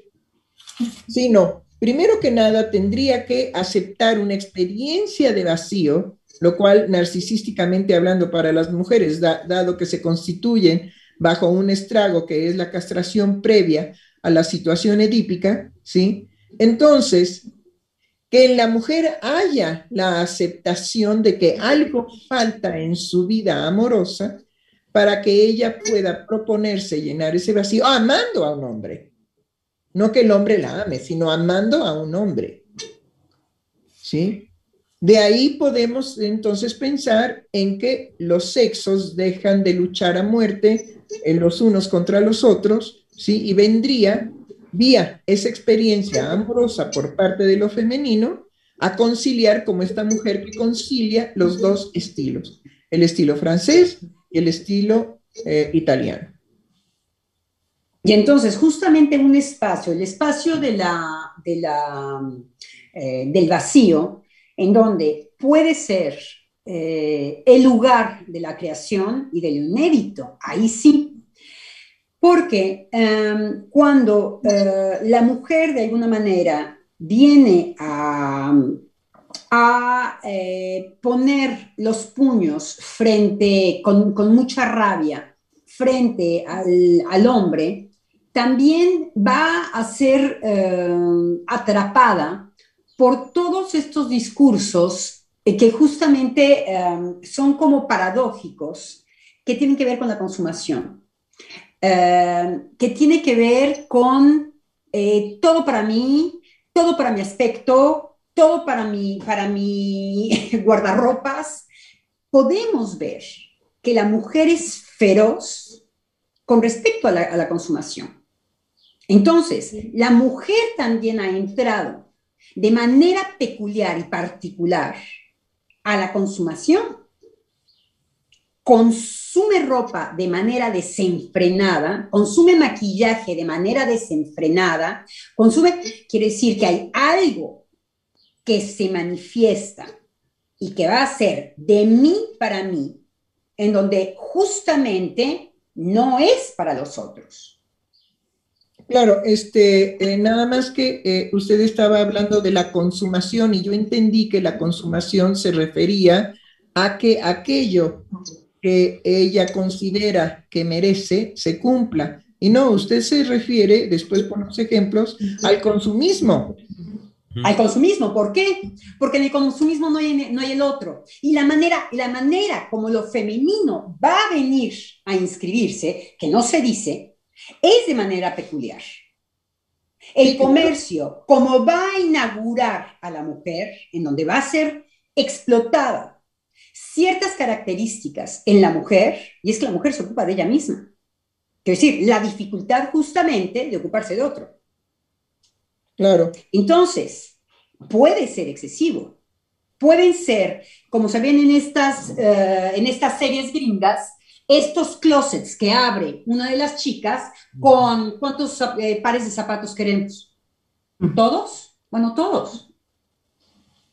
Sino, primero que nada, tendría que aceptar una experiencia de vacío, lo cual narcisísticamente hablando para las mujeres, dado que se constituyen bajo un estrago que es la castración previa a la situación edípica, ¿sí? Entonces, que en la mujer haya la aceptación de que algo falta en su vida amorosa para que ella pueda proponerse llenar ese vacío amando a un hombre. No que el hombre la ame, sino amando a un hombre. ¿Sí? De ahí podemos entonces pensar en que los sexos dejan de luchar a muerte los unos contra los otros, ¿sí? Y vendría vía esa experiencia amorosa por parte de lo femenino a conciliar como esta mujer que concilia los dos estilos, el estilo francés y el estilo italiano. Y entonces justamente un espacio, el espacio del vacío, en donde puede ser el lugar de la creación y del inédito, ahí sí. Porque cuando la mujer de alguna manera viene a poner los puños con mucha rabia frente al hombre, también va a ser atrapada por todos estos discursos que justamente son como paradójicos, que tienen que ver con la consumación. Que tiene que ver con todo para mí, todo para mi aspecto, todo para mi guardarropas. Podemos ver que la mujer es feroz con respecto a la consumación. Entonces, la mujer también ha entrado de manera peculiar y particular a la consumación. Consume ropa de manera desenfrenada, consume maquillaje de manera desenfrenada, quiere decir que hay algo que se manifiesta y que va a ser de mí para mí, en donde justamente no es para los otros. Claro, nada más que usted estaba hablando de la consumación y yo entendí que la consumación se refería a que aquello que ella considera que merece se cumpla. Y no, usted se refiere, después por los ejemplos, al consumismo. Al consumismo, ¿por qué? Porque en el consumismo no hay el otro. Y la manera como lo femenino va a venir a inscribirse, que no se dice, es de manera peculiar. El comercio, como va a inaugurar a la mujer, en donde va a ser explotada ciertas características en la mujer, y es que la mujer se ocupa de ella misma. Quiero decir, la dificultad justamente de ocuparse de otro. Claro. Entonces, puede ser excesivo. Pueden ser, como se ven en estas series gringas, estos closets que abre una de las chicas con ¿cuántos pares de zapatos queremos? ¿Todos? Bueno, todos.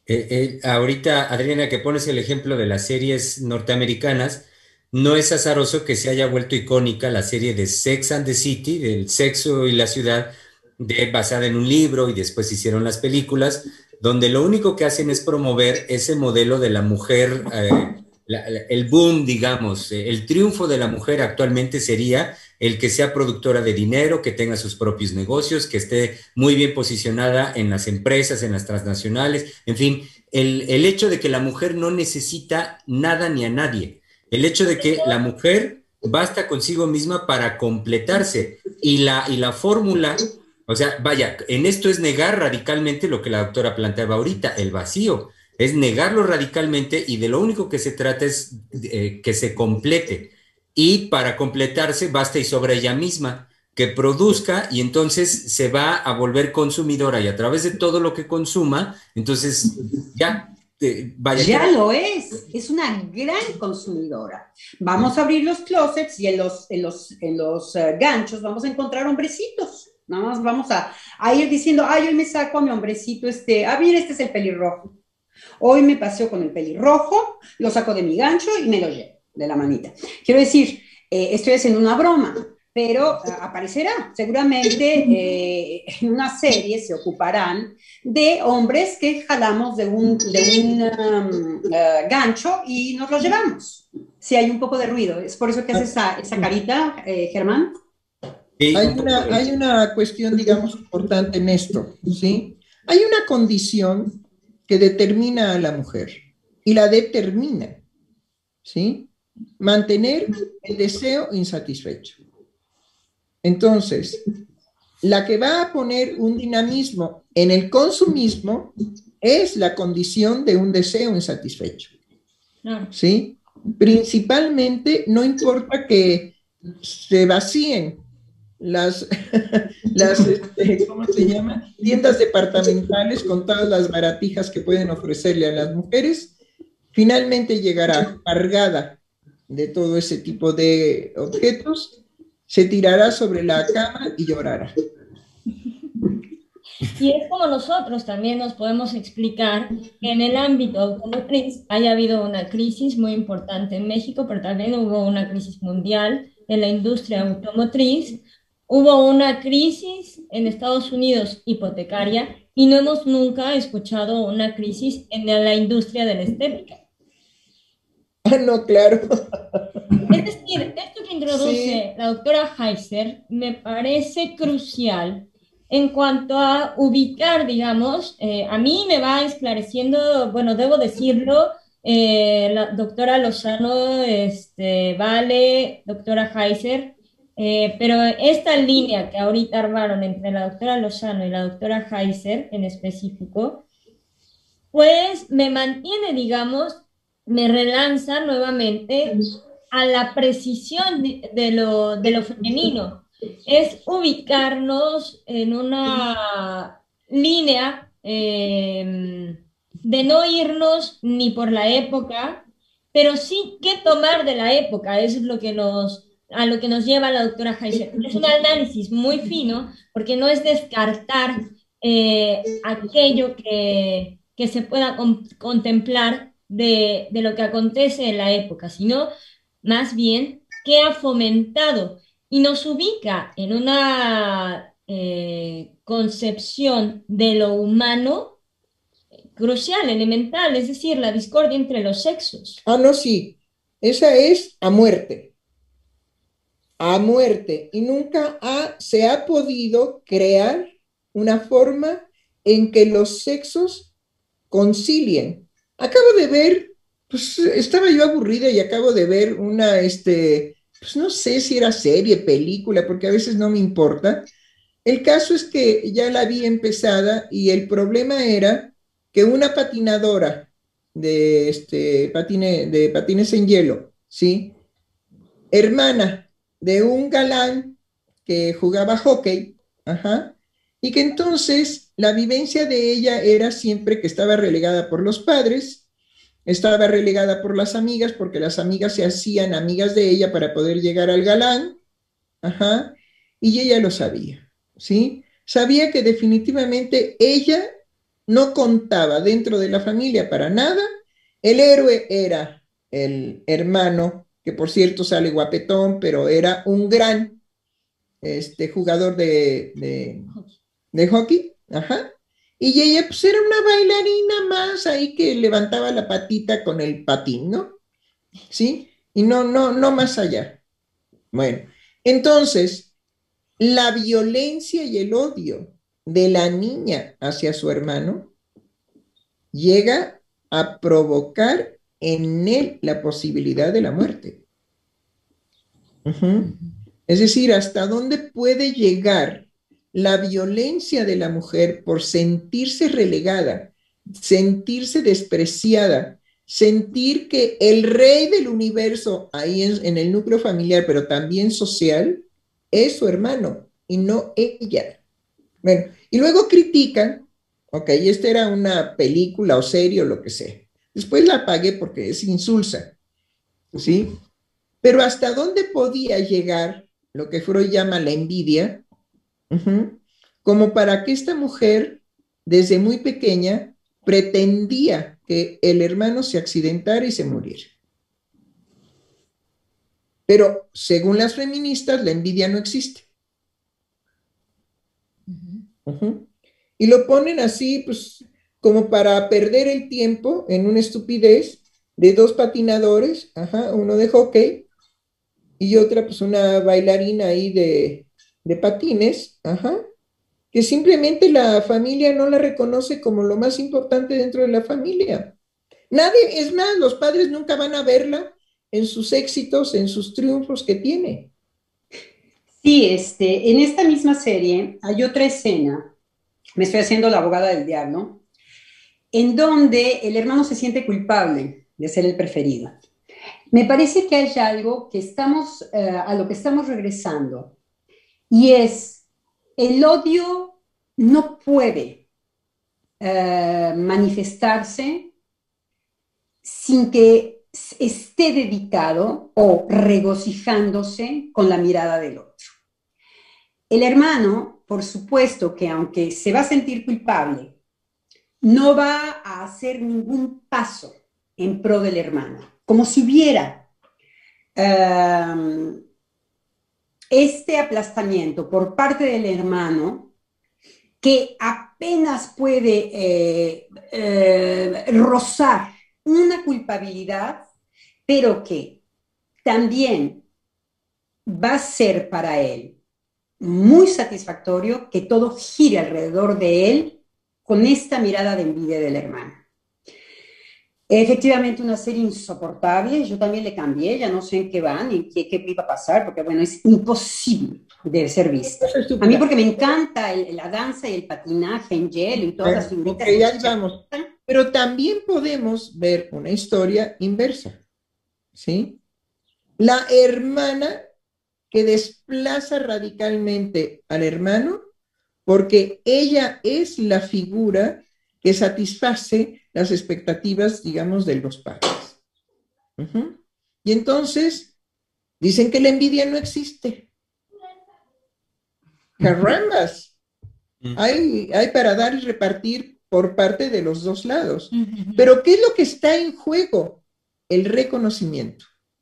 Ahorita, Adriana, que pones el ejemplo de las series norteamericanas, no es azaroso que se haya vuelto icónica la serie de Sex and the City, del sexo y la ciudad, basada en un libro y después hicieron las películas, donde lo único que hacen es promover ese modelo de la mujer, el boom, digamos, el triunfo de la mujer actualmente sería el que sea productora de dinero, que tenga sus propios negocios, que esté muy bien posicionada en las empresas, en las transnacionales, en fin, el hecho de que la mujer no necesita nada ni a nadie, el hecho de que la mujer basta consigo misma para completarse y la fórmula, o sea, vaya, en esto es negar radicalmente lo que la doctora planteaba ahorita, el vacío, es negarlo radicalmente y de lo único que se trata es que se complete. Y para completarse basta y sobra ella misma, que produzca y entonces se va a volver consumidora y a través de todo lo que consuma, entonces ya, vaya. Ya lo es una gran consumidora. Vamos a abrir los closets y en los ganchos vamos a encontrar hombrecitos. Nada más vamos a ir diciendo, ay, hoy me saco a mi hombrecito, mira, este es el pelirrojo. Hoy me paseo con el pelirrojo, lo saco de mi gancho y me lo llevo de la manita. Quiero decir, estoy haciendo una broma, pero aparecerá. Seguramente en una serie se ocuparán de hombres que jalamos de un gancho y nos los llevamos. Si hay un poco de ruido. Es por eso que hace esa carita, Germán. Sí, Hay una cuestión, digamos, importante en esto, ¿sí? Hay una condición que determina a la mujer y la determina, ¿sí? Mantener el deseo insatisfecho. Entonces, la que va a poner un dinamismo en el consumismo es la condición de un deseo insatisfecho, ¿sí? Principalmente, no importa que se vacíen las ¿cómo se llama? Tiendas departamentales con todas las baratijas que pueden ofrecerle a las mujeres, finalmente llegará cargada de todo ese tipo de objetos, se tirará sobre la cama y llorará. Y es como nosotros también nos podemos explicar que en el ámbito automotriz haya habido una crisis muy importante en México, pero también hubo una crisis mundial en la industria automotriz. Hubo una crisis en Estados Unidos hipotecaria y no hemos nunca escuchado una crisis en la industria de la estética. Ah, no, claro. Es decir, esto que introduce la doctora Heiser me parece crucial en cuanto a ubicar, digamos, a mí me va esclareciendo, bueno, debo decirlo, la doctora Lozano, Vale, doctora Heiser, pero esta línea que ahorita armaron entre la doctora Lozano y la doctora Heiser en específico, pues me mantiene, digamos, me relanza nuevamente a la precisión de lo femenino. Es ubicarnos en una línea de no irnos ni por la época, pero sí qué tomar de la época. Eso es a lo que nos lleva la doctora Heiser. Es un análisis muy fino, porque no es descartar aquello que se pueda contemplar de lo que acontece en la época, sino más bien qué ha fomentado y nos ubica en una concepción de lo humano crucial, elemental, es decir, la discordia entre los sexos. Ah, no, sí, esa es a muerte, y nunca se ha podido crear una forma en que los sexos concilien. Acabo de ver, pues estaba yo aburrida y acabo de ver pues no sé si era serie, película, porque a veces no me importa. El caso es que ya la vi empezada y el problema era que una patinadora de patines en hielo, ¿sí? Hermana de un galán que jugaba hockey, ajá, y que entonces la vivencia de ella era siempre que estaba relegada por los padres, estaba relegada por las amigas, porque las amigas se hacían amigas de ella para poder llegar al galán, ajá, y ella lo sabía, ¿sí? Sabía que definitivamente ella no contaba dentro de la familia para nada. El héroe era el hermano, que por cierto sale guapetón, pero era un gran jugador de hockey. Ajá. Y ella pues era una bailarina más ahí que levantaba la patita con el patín, ¿no? ¿Sí? Y no más allá. Bueno, entonces, la violencia y el odio de la niña hacia su hermano llega a provocar en él la posibilidad de la muerte. Uh-huh. Es decir, ¿hasta dónde puede llegar la violencia de la mujer por sentirse relegada, sentirse despreciada, sentir que el rey del universo ahí en el núcleo familiar, pero también social, es su hermano y no ella? Bueno, y luego critican, ok, esta era una película o serie o lo que sea. Después la apagué porque es insulsa, ¿sí? Pero ¿hasta dónde podía llegar lo que Freud llama la envidia? Como para que esta mujer, desde muy pequeña, pretendía que el hermano se accidentara y se muriera. Pero según las feministas, la envidia no existe. Y lo ponen así, pues, como para perder el tiempo en una estupidez de dos patinadores, uno de hockey y otra, pues, una bailarina ahí de patines, que simplemente la familia no la reconoce como lo más importante dentro de la familia. Nadie, es más, los padres nunca van a verla en sus éxitos, en sus triunfos que tiene. Sí, en esta misma serie hay otra escena, me estoy haciendo la abogada del diablo, en donde el hermano se siente culpable de ser el preferido. Me parece que hay algo que a lo que estamos regresando, y es el odio no puede manifestarse sin que esté dedicado o regocijándose con la mirada del otro. El hermano, por supuesto que aunque se va a sentir culpable, no va a hacer ningún paso en pro del hermano, como si hubiera este aplastamiento por parte del hermano que apenas puede rozar una culpabilidad, pero que también va a ser para él muy satisfactorio que todo gire alrededor de él con esta mirada de envidia del hermano. Efectivamente, una serie insoportable. Yo también le cambié, ya no sé en qué van y qué iba a pasar, porque bueno, es imposible de ser vista. A mí porque me encanta la danza y el patinaje en hielo y todas las figuritas. Okay, ya vamos. Pero también podemos ver una historia inversa, ¿sí? La hermana que desplaza radicalmente al hermano porque ella es la figura que satisface las expectativas, digamos, de los padres. Y entonces dicen que la envidia no existe. Carambas. Hay para dar y repartir por parte de los dos lados. Pero ¿qué es lo que está en juego? El reconocimiento.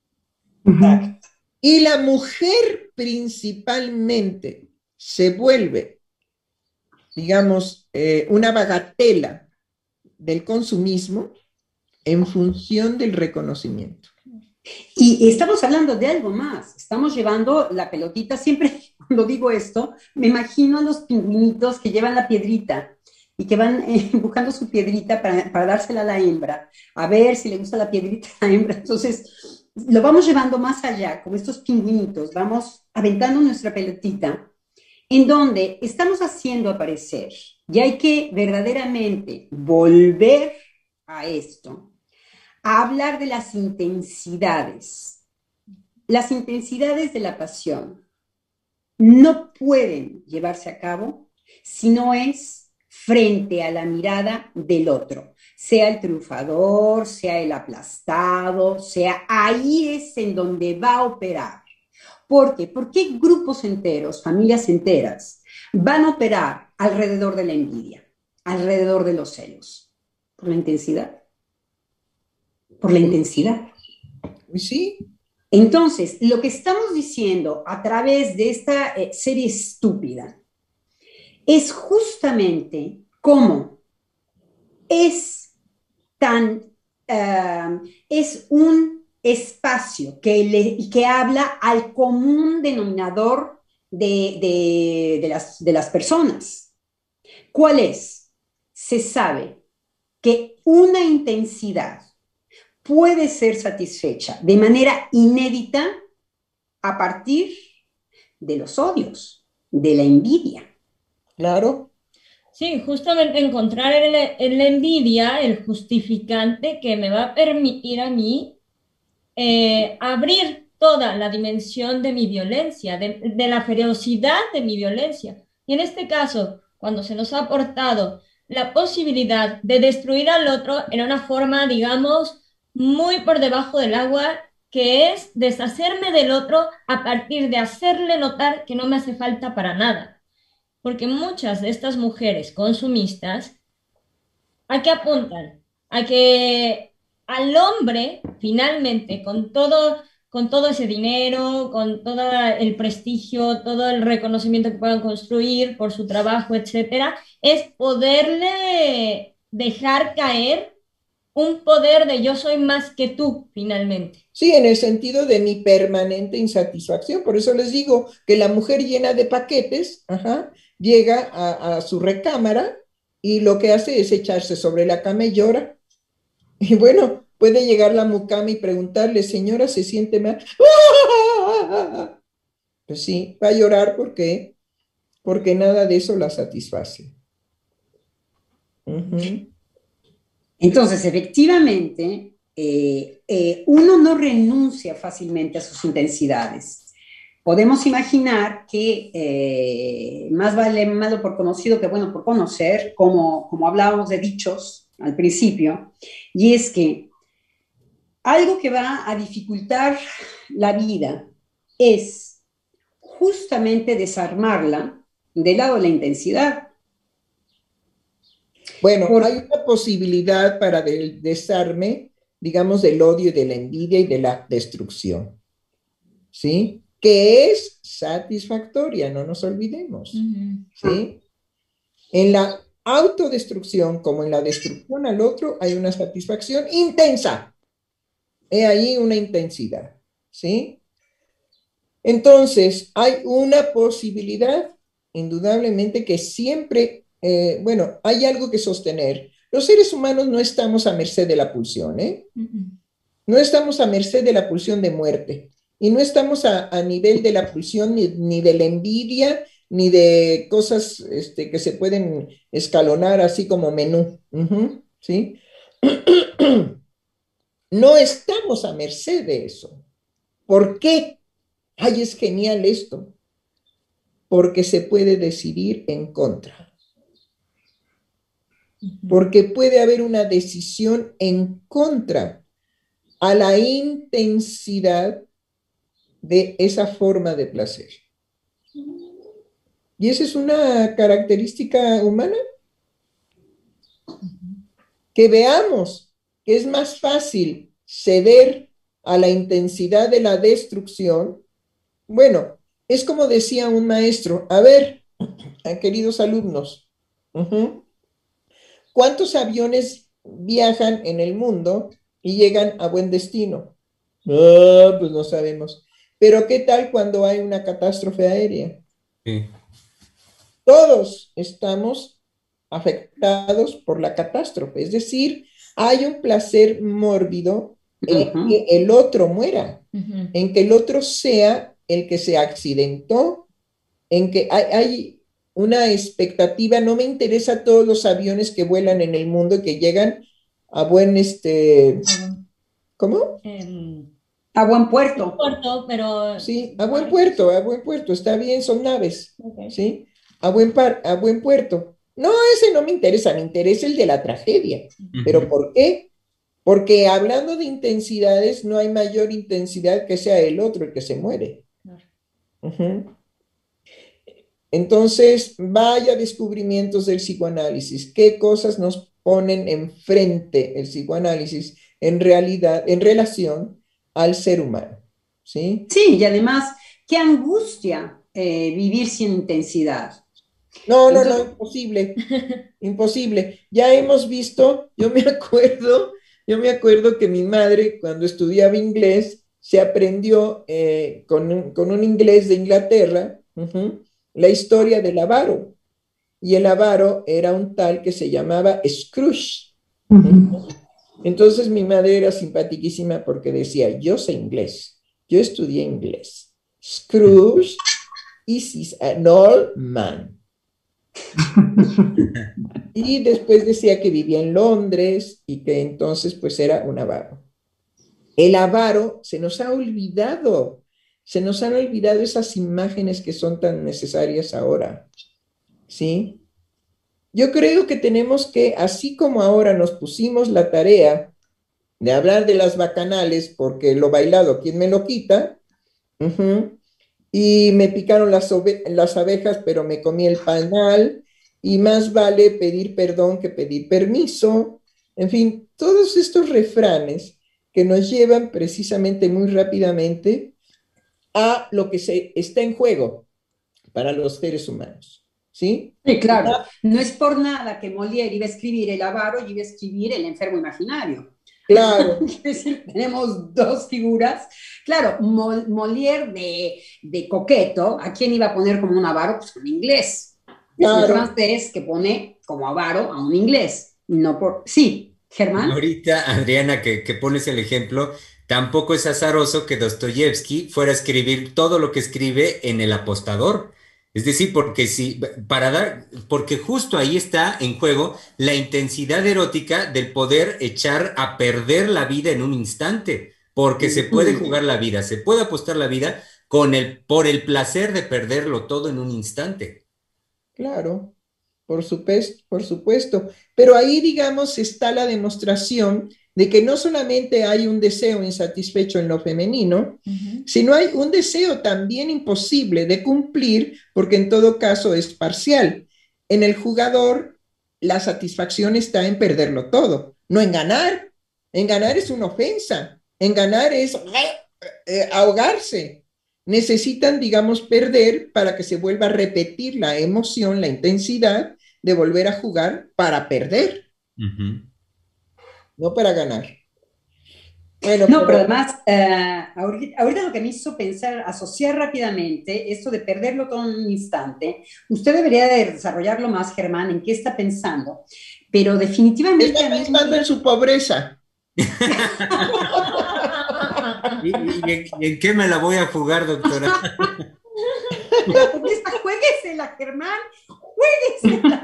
Y la mujer principalmente se vuelve, digamos, una bagatela del consumismo en función del reconocimiento. Y estamos hablando de algo más, estamos llevando la pelotita, siempre cuando digo esto, me imagino a los pingüinitos que llevan la piedrita y que van buscando su piedrita para dársela a la hembra, a ver si le gusta la piedrita a la hembra. Entonces, lo vamos llevando más allá, como estos pingüinitos, vamos aventando nuestra pelotita, en donde estamos haciendo aparecer, y hay que verdaderamente volver a esto, a hablar de las intensidades. Las intensidades de la pasión no pueden llevarse a cabo si no es frente a la mirada del otro, sea el triunfador, sea el aplastado, sea ahí es en donde va a operar. ¿Por qué? ¿Por qué grupos enteros, familias enteras, van a operar alrededor de la envidia? alrededor de los celos? Por la intensidad. Por la intensidad. Sí. Entonces, lo que estamos diciendo a través de esta serie estúpida es justamente cómo es un espacio que habla al común denominador de las personas. ¿Cuál es? Se sabe que una intensidad puede ser satisfecha de manera inédita a partir de los odios, de la envidia. Claro. Sí, justamente encontrar en la envidia el justificante que me va a permitir a mí abrir toda la dimensión de mi violencia, de la ferocidad de mi violencia. Y en este caso, cuando se nos ha aportado la posibilidad de destruir al otro en una forma, digamos, muy por debajo del agua, que es deshacerme del otro a partir de hacerle notar que no me hace falta para nada. Porque muchas de estas mujeres consumistas, ¿a qué apuntan? A que al hombre, finalmente, con todo ese dinero, con todo el prestigio, todo el reconocimiento que puedan construir por su trabajo, etcétera, es poderle dejar caer un poder de yo soy más que tú, finalmente. Sí, en el sentido de mi permanente insatisfacción. Por eso les digo que la mujer llena de paquetes, llega a su recámara y lo que hace es echarse sobre la cama y llora. Y bueno, puede llegar la mucama y preguntarle, señora, ¿se siente mal? Pues sí, va a llorar. ¿Por qué? Porque nada de eso la satisface. Entonces, efectivamente, uno no renuncia fácilmente a sus intensidades. Podemos imaginar que más vale malo por conocido que bueno por conocer, como hablábamos de dichos al principio, y es que algo que va a dificultar la vida es justamente desarmarla del lado de la intensidad. Bueno, hay una posibilidad para el desarme, digamos, del odio y de la envidia y de la destrucción, ¿sí? Que es satisfactoria, no nos olvidemos, ¿sí? En la autodestrucción como en la destrucción al otro hay una satisfacción intensa. He ahí una intensidad, ¿sí? Entonces, hay una posibilidad, indudablemente, que siempre, bueno, hay algo que sostener. Los seres humanos no estamos a merced de la pulsión, ¿eh? No estamos a merced de la pulsión de muerte. Y no estamos a nivel de la pulsión ni de la envidia, ni de cosas que se pueden escalonar así como menú, ¿sí? No estamos a merced de eso. ¿Por qué? Ay, es genial esto. Porque se puede decidir en contra. Porque puede haber una decisión en contra a la intensidad de esa forma de placer. Y esa es una característica humana. Que veamos que es más fácil ceder a la intensidad de la destrucción. Bueno, es como decía un maestro, a ver, queridos alumnos, ¿cuántos aviones viajan en el mundo y llegan a buen destino? Pues no sabemos. Pero ¿qué tal cuando hay una catástrofe aérea? Sí. Todos estamos afectados por la catástrofe, es decir, hay un placer mórbido en que el otro muera, en que el otro sea el que se accidentó, en que hay una expectativa. No me interesa todos los aviones que vuelan en el mundo y que llegan a buen, ¿cómo? A buen puerto. Pero... Sí, a buen puerto, está bien, son naves, ¿sí? A buen puerto. No, ese no me interesa el de la tragedia. ¿Pero por qué? Porque hablando de intensidades, no hay mayor intensidad que sea el otro el que se muere. Entonces, vaya descubrimientos del psicoanálisis, qué cosas nos ponen enfrente el psicoanálisis en realidad, en relación al ser humano, ¿sí? Sí, y además, qué angustia vivir sin intensidad. No, no, no, Entonces, imposible, imposible. Ya hemos visto, yo me acuerdo que mi madre cuando estudiaba inglés se aprendió con un inglés de Inglaterra, la historia del avaro. Y el avaro era un tal que se llamaba Scrooge. Entonces mi madre era simpaticísima porque decía, yo sé inglés, yo estudié inglés. Scrooge is an old man. Y después decía que vivía en Londres y que entonces pues era un avaro. El avaro se nos han olvidado esas imágenes que son tan necesarias ahora, ¿sí? Yo creo que tenemos que, así como ahora nos pusimos la tarea de hablar de las bacanales, porque lo bailado, ¿quién me lo quita? Ujú. Y me picaron las abejas, pero me comí el panal, y más vale pedir perdón que pedir permiso. En fin, todos estos refranes que nos llevan precisamente muy rápidamente a lo que está en juego para los seres humanos, ¿sí? sí, claro, no es por nada que Molière iba a escribir el avaro y iba a escribir el enfermo imaginario. Claro, Es decir, tenemos dos figuras. Claro, Molière de coqueto, ¿a quién iba a poner como un avaro? Pues un inglés. Es un claro. francés que pone como avaro a un inglés. No por... Sí, Germán. Ahorita, Adriana, que pones el ejemplo, tampoco es azaroso que Dostoyevsky fuera a escribir todo lo que escribe en El Apostador. Es decir, porque si, porque justo ahí está en juego la intensidad erótica del poder echar a perder la vida en un instante, porque se puede jugar la vida, se puede apostar la vida por el placer de perderlo todo en un instante. Claro, por supuesto, por supuesto. Pero ahí, digamos, está la demostración de que no solamente hay un deseo insatisfecho en lo femenino, sino hay un deseo también imposible de cumplir, porque en todo caso es parcial. En el jugador, la satisfacción está en perderlo todo, no en ganar. En ganar es una ofensa, en ganar es ahogarse. Necesitan, digamos, perder para que se vuelva a repetir la emoción, la intensidad de volver a jugar para perder, Ujú. no para ganar. Bueno, No, pero pero además, ahorita lo que me hizo pensar, asociar rápidamente esto de perderlo todo en un instante, usted debería de desarrollarlo más, Germán, en qué está pensando, pero definitivamente está a mí pensando en su pobreza. Y en qué me la voy a jugar, doctora? la pobreza, juéguesela, Germán, juéguesela.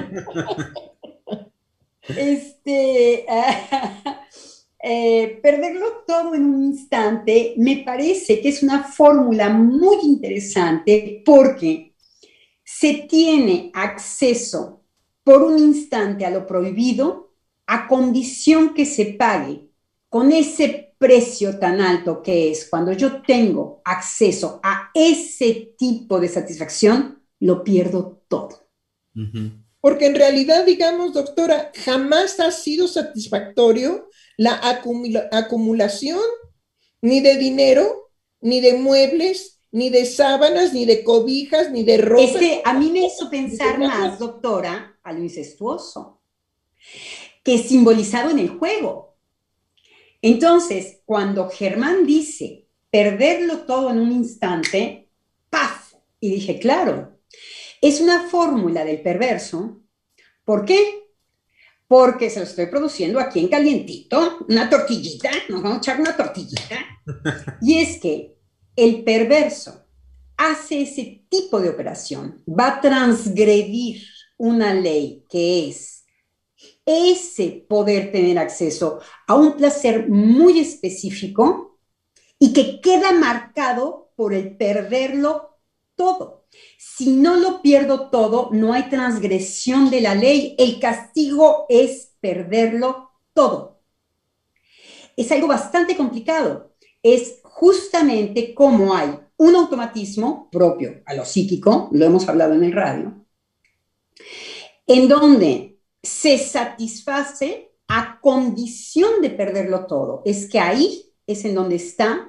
Perderlo todo en un instante me parece que es una fórmula muy interesante porque se tiene acceso por un instante a lo prohibido a condición que se pague con ese precio tan alto que es cuando yo tengo acceso a ese tipo de satisfacción, lo pierdo todo. Ujú. Porque en realidad, digamos, doctora, jamás ha sido satisfactorio la acumulación ni de dinero, ni de muebles, ni de sábanas, ni de cobijas, ni de ropa. Es que a mí me hizo pensar más, doctora, a lo incestuoso, que es simbolizado en el juego. Entonces, cuando Germán dice perderlo todo en un instante, ¡paf! Y dije, claro, es una fórmula del perverso. ¿Por qué? Porque se lo estoy produciendo aquí en calientito, una tortillita, nos vamos a echar una tortillita. Y es que el perverso hace ese tipo de operación, va a transgredir una ley que es ese poder tener acceso a un placer muy específico y que queda marcado por el perderlo todo. Si no lo pierdo todo, no hay transgresión de la ley. El castigo es perderlo todo. Es algo bastante complicado. es justamente cómo hay un automatismo propio a lo psíquico, lo hemos hablado en el radio, en donde se satisface a condición de perderlo todo. Es que ahí es en donde está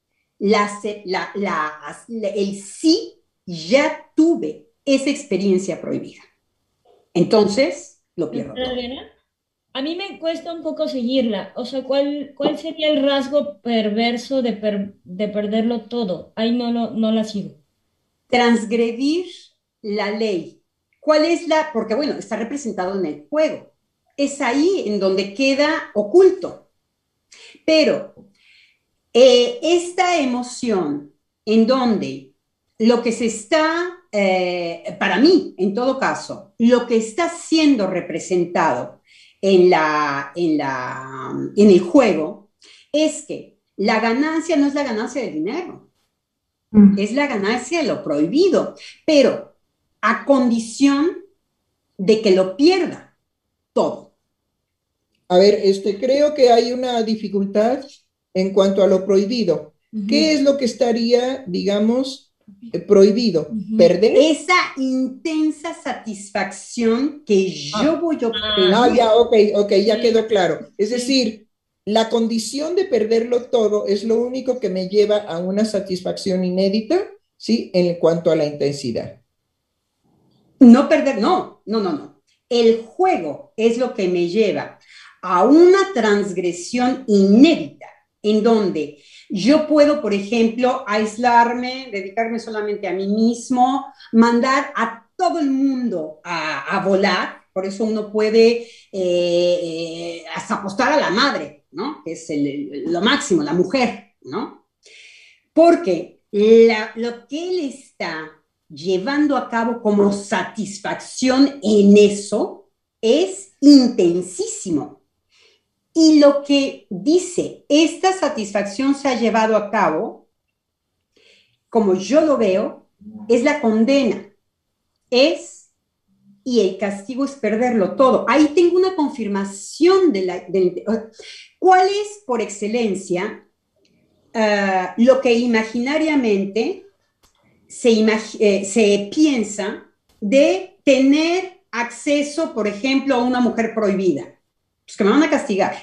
el sí, ya tuve esa experiencia prohibida. Entonces, lo pierdo todo. A mí me cuesta un poco seguirla. O sea, ¿cuál sería el rasgo perverso de perderlo todo? Ahí no la sigo. Transgredir la ley. ¿Cuál es porque bueno, está representado en el juego. Es ahí en donde queda oculto. Pero esta emoción en donde lo que se está, para mí, en todo caso, lo que está siendo representado en el juego es que la ganancia no es la ganancia del dinero, es la ganancia de lo prohibido, pero a condición de que lo pierda todo. A ver, creo que hay una dificultad en cuanto a lo prohibido. ¿Qué es lo que estaría, digamos, prohibido? ¿Perder? Esa intensa satisfacción que yo voy a obtener. Ya, ok, ya quedó claro. Es decir, la condición de perderlo todo es lo único que me lleva a una satisfacción inédita, ¿sí? En cuanto a la intensidad. No perder, no. El juego es lo que me lleva a una transgresión inédita, en donde yo puedo, por ejemplo, aislarme, dedicarme solamente a mí mismo, mandar a todo el mundo a volar. Por eso uno puede hasta apostar a la madre, ¿no? Que es lo máximo, la mujer, ¿no? Porque lo que él está llevando a cabo como satisfacción en eso es intensísimo. Y lo que dice, esta satisfacción se ha llevado a cabo, como yo lo veo, es la condena. Y el castigo es perderlo todo. Ahí tengo una confirmación ¿cuál es, por excelencia, lo que imaginariamente se piensa de tener acceso, por ejemplo, a una mujer prohibida? Pues que me van a castigar.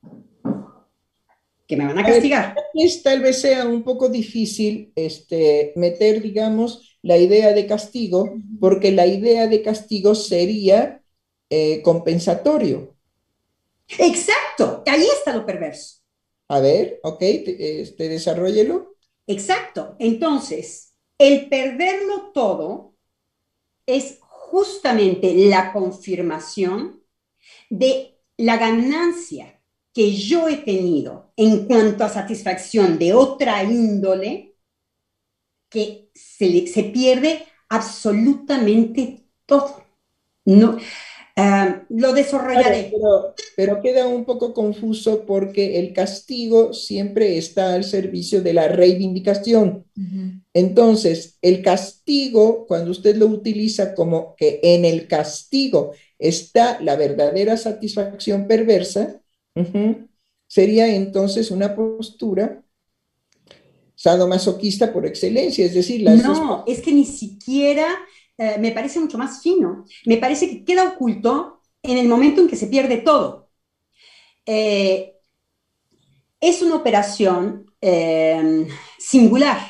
Tal vez sea un poco difícil meter, digamos, la idea de castigo, porque la idea de castigo sería compensatorio. Exacto, ahí está lo perverso. A ver, ok, desarróllelo. Exacto, entonces, el perderlo todo es justamente la confirmación de la ganancia que yo he tenido en cuanto a satisfacción de otra índole, que se pierde absolutamente todo. No, lo desarrollaré. Pero queda un poco confuso porque el castigo siempre está al servicio de la reivindicación. Entonces, el castigo, cuando usted lo utiliza como que en el castigo está la verdadera satisfacción perversa, sería entonces una postura sadomasoquista por excelencia, es decir, no, es que ni siquiera me parece mucho más fino, me parece que queda oculto en el momento en que se pierde todo. Es una operación singular,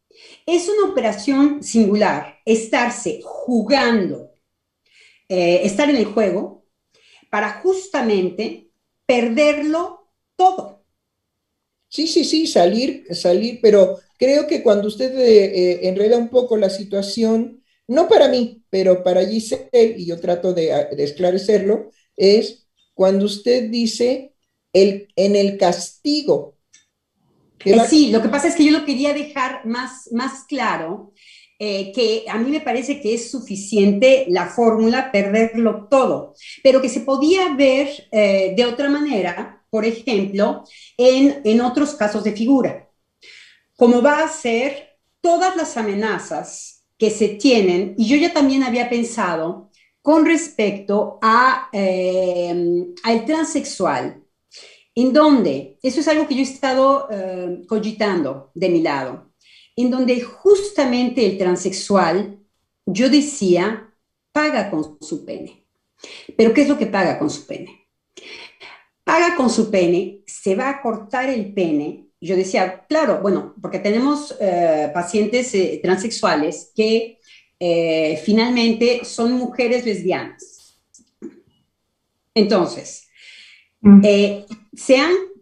estarse jugando, estar en el juego para justamente perderlo todo. Sí, salir, pero creo que cuando usted enreda un poco la situación, no para mí, pero para Giselle, y yo trato de esclarecerlo, es cuando usted dice en el castigo. Sí, lo que pasa es que yo lo quería dejar más claro, que a mí me parece que es suficiente la fórmula perderlo todo, pero que se podía ver de otra manera, por ejemplo, en otros casos de figura, como va a ser todas las amenazas que se tienen, y yo ya también había pensado con respecto al transexual, en donde, eso es algo que yo he estado cogitando de mi lado, en donde justamente el transexual, yo decía, paga con su pene. Pero ¿qué es lo que paga con su pene? Paga con su pene, se va a cortar el pene. Yo decía, claro, bueno, porque tenemos pacientes transexuales que finalmente son mujeres lesbianas. Entonces, se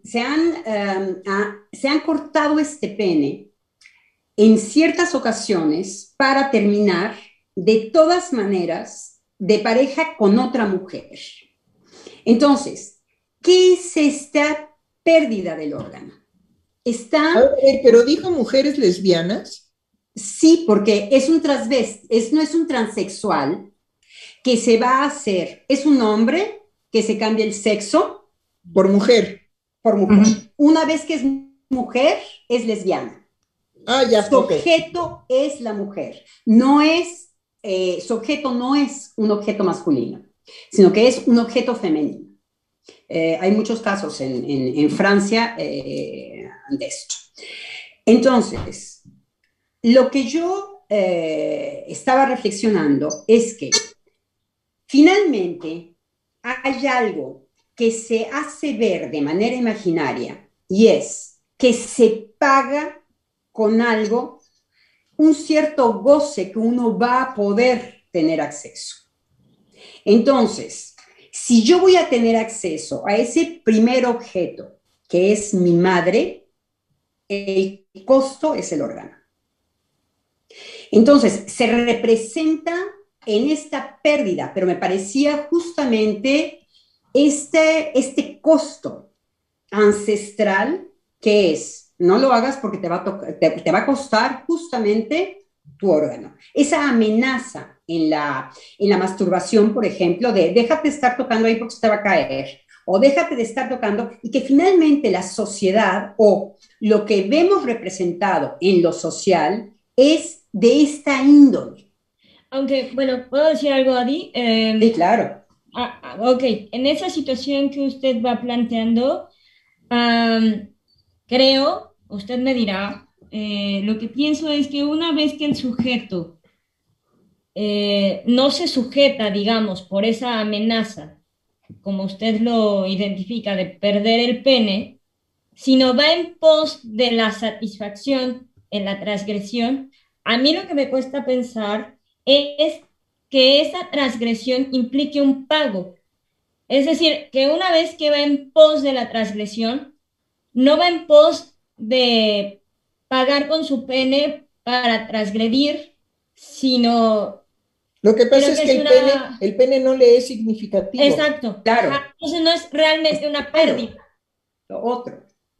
han cortado este pene en ciertas ocasiones para terminar de todas maneras de pareja con otra mujer. Entonces, ¿qué es esta pérdida del órgano? A ver, pero dijo mujeres lesbianas. Sí, porque es un no es un transexual que se va a hacer, es un hombre que se cambia el sexo por mujer. Por mujer. Una vez que es mujer, es lesbiana. Ya. Su objeto es la mujer. No es, su objeto no es un objeto masculino, sino que es un objeto femenino. Hay muchos casos en Francia de esto. Entonces, lo que yo estaba reflexionando es que finalmente hay algo que se hace ver de manera imaginaria y es que se paga con algo, un cierto goce que uno va a poder tener acceso. Entonces, si yo voy a tener acceso a ese primer objeto, que es mi madre, el costo es el órgano. Entonces, se representa en esta pérdida, pero me parecía justamente este costo ancestral que es, no lo hagas porque te va a costar justamente tu órgano. Esa amenaza en la masturbación, por ejemplo, de déjate de estar tocando ahí porque se te va a caer, o déjate de estar tocando, y que finalmente la sociedad o lo que vemos representado en lo social es de esta índole. Aunque, bueno, ¿puedo decir algo, Adi? Sí, claro. Ok, en esa situación que usted va planteando, creo, usted me dirá, lo que pienso es que una vez que el sujeto no se sujeta, digamos, por esa amenaza, como usted lo identifica, de perder el pene, sino va en pos de la satisfacción en la transgresión, a mí lo que me cuesta pensar es que esa transgresión implique un pago. Es decir, que una vez que va en pos de la transgresión, no va en pos de pagar con su pene para transgredir, sino... Lo que pasa es que el pene no le es significativo. Exacto. Claro. Entonces no es realmente una pérdida. Lo otro.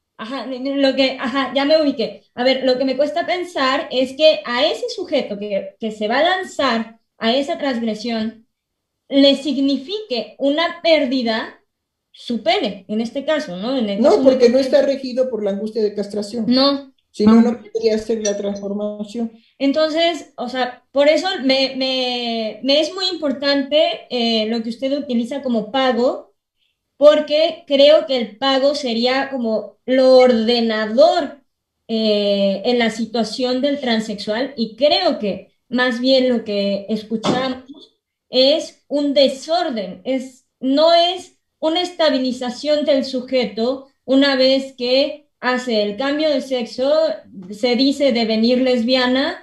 Ya me ubiqué. A ver, lo que me cuesta pensar es que a ese sujeto que se va a lanzar a esa transgresión le signifique una pérdida su pene, en este caso, ¿no? No, porque no está regido por la angustia de castración. No. Si no, no podría hacer la transformación. Entonces, o sea, por eso me es muy importante lo que usted utiliza como pago, porque creo que el pago sería como lo ordenador en la situación del transexual, y creo que más bien lo que escuchamos es un desorden, no es una estabilización del sujeto una vez que hace el cambio de sexo, se dice devenir lesbiana,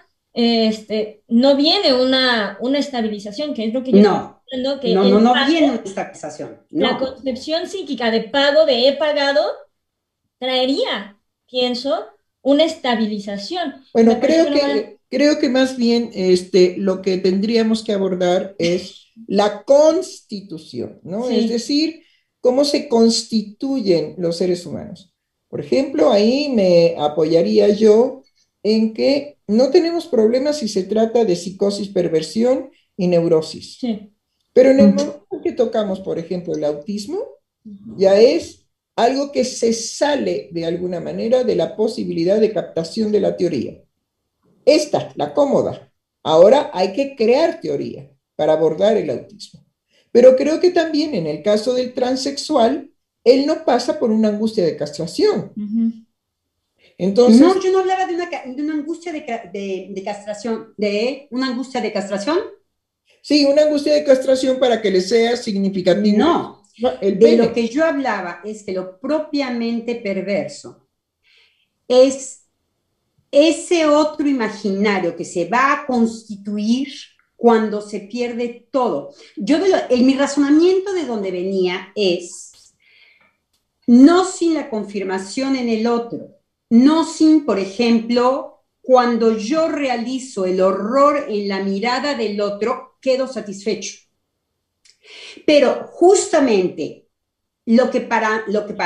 no viene una estabilización, que es lo que yo no, estoy diciendo, que no viene una estabilización. No. La concepción psíquica de pago, de he pagado, traería, pienso, una estabilización. Bueno, creo que más bien lo que tendríamos que abordar es la constitución, ¿no? Sí. Es decir, cómo se constituyen los seres humanos. Por ejemplo, ahí me apoyaría yo en que no tenemos problemas si se trata de psicosis, perversión y neurosis. Sí. Pero en el momento que tocamos, por ejemplo, el autismo, ya es algo que se sale de alguna manera de la posibilidad de captación de la teoría. Esta, la cómoda. Ahora hay que crear teoría para abordar el autismo. Pero creo que también en el caso del transexual él no pasa por una angustia de castración. Entonces, no, yo no hablaba de una angustia de castración, de una angustia de castración. Sí, una angustia de castración para que le sea significativo. No, de lo que yo hablaba es que lo propiamente perverso es ese otro imaginario que se va a constituir cuando se pierde todo. Mi razonamiento de donde venía es, no sin la confirmación en el otro, no sin, por ejemplo, cuando yo realizo el horror en la mirada del otro, quedo satisfecho. Pero justamente lo que para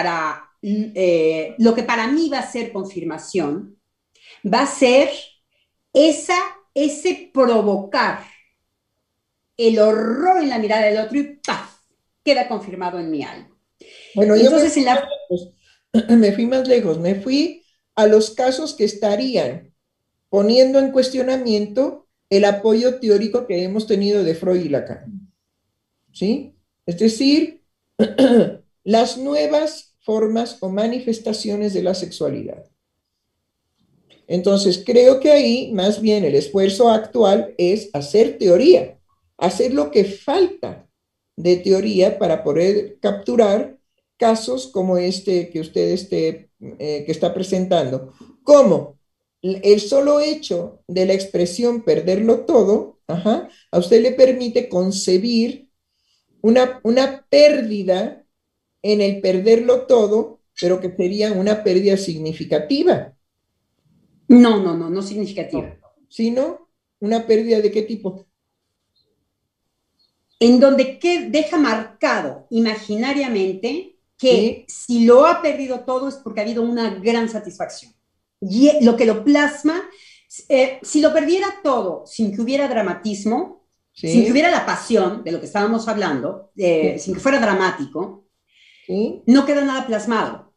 mí va a ser confirmación, va a ser ese provocar el horror en la mirada del otro y ¡paf! Queda confirmado en mi alma. Bueno, entonces me fui más lejos, me fui a los casos que estarían poniendo en cuestionamiento el apoyo teórico que hemos tenido de Freud y Lacan. ¿Sí? Es decir, las nuevas formas o manifestaciones de la sexualidad. Entonces, creo que ahí más bien el esfuerzo actual es hacer teoría, hacer lo que falta de teoría para poder capturar casos como este que usted que está presentando. ¿Cómo? El solo hecho de la expresión perderlo todo, a usted le permite concebir una pérdida en el perderlo todo, pero que sería una pérdida significativa. No significativa. ¿Sino una pérdida de qué tipo? En donde deja marcado imaginariamente que si lo ha perdido todo es porque ha habido una gran satisfacción. Y lo que lo plasma, si lo perdiera todo sin que hubiera dramatismo, sin que hubiera la pasión de lo que estábamos hablando, sin que fuera dramático, no queda nada plasmado.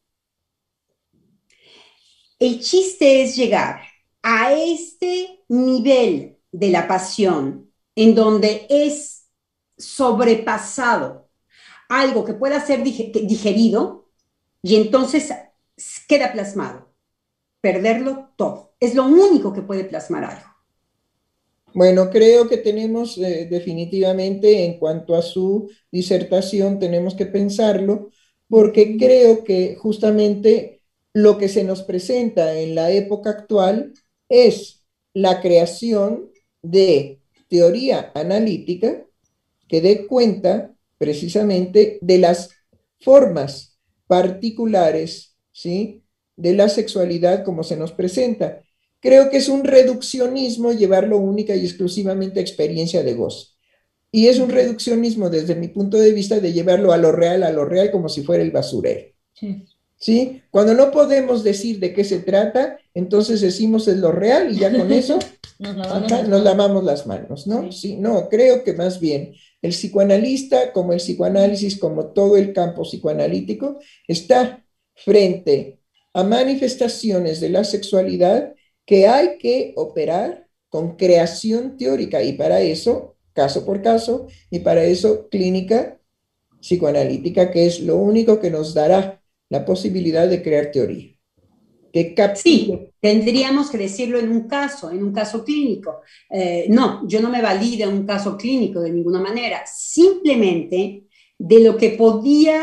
El chiste es llegar a este nivel de la pasión en donde es sobrepasado algo que pueda ser digerido y entonces queda plasmado. Perderlo todo. Es lo único que puede plasmar algo. Bueno, creo que tenemos definitivamente en cuanto a su disertación, tenemos que pensarlo, porque creo que justamente lo que se nos presenta en la época actual es la creación de teoría analítica que dé cuenta precisamente de las formas particulares, ¿sí?, de la sexualidad como se nos presenta. Creo que es un reduccionismo llevarlo única y exclusivamente a experiencia de gozo. Y es un reduccionismo desde mi punto de vista de llevarlo a lo real como si fuera el basurero. ¿Sí? Cuando no podemos decir de qué se trata, entonces decimos es lo real y ya con eso nos lavamos las manos, ¿no? Sí, no, creo que más bien el psicoanalista, como el psicoanálisis, como todo el campo psicoanalítico, está frente a manifestaciones de la sexualidad que hay que operar con creación teórica y para eso, caso por caso, y para eso clínica psicoanalítica, que es lo único que nos dará la posibilidad de crear teoría. Sí, tendríamos que decirlo en un caso clínico. No, yo no me valí de un caso clínico de ninguna manera, simplemente de lo que podía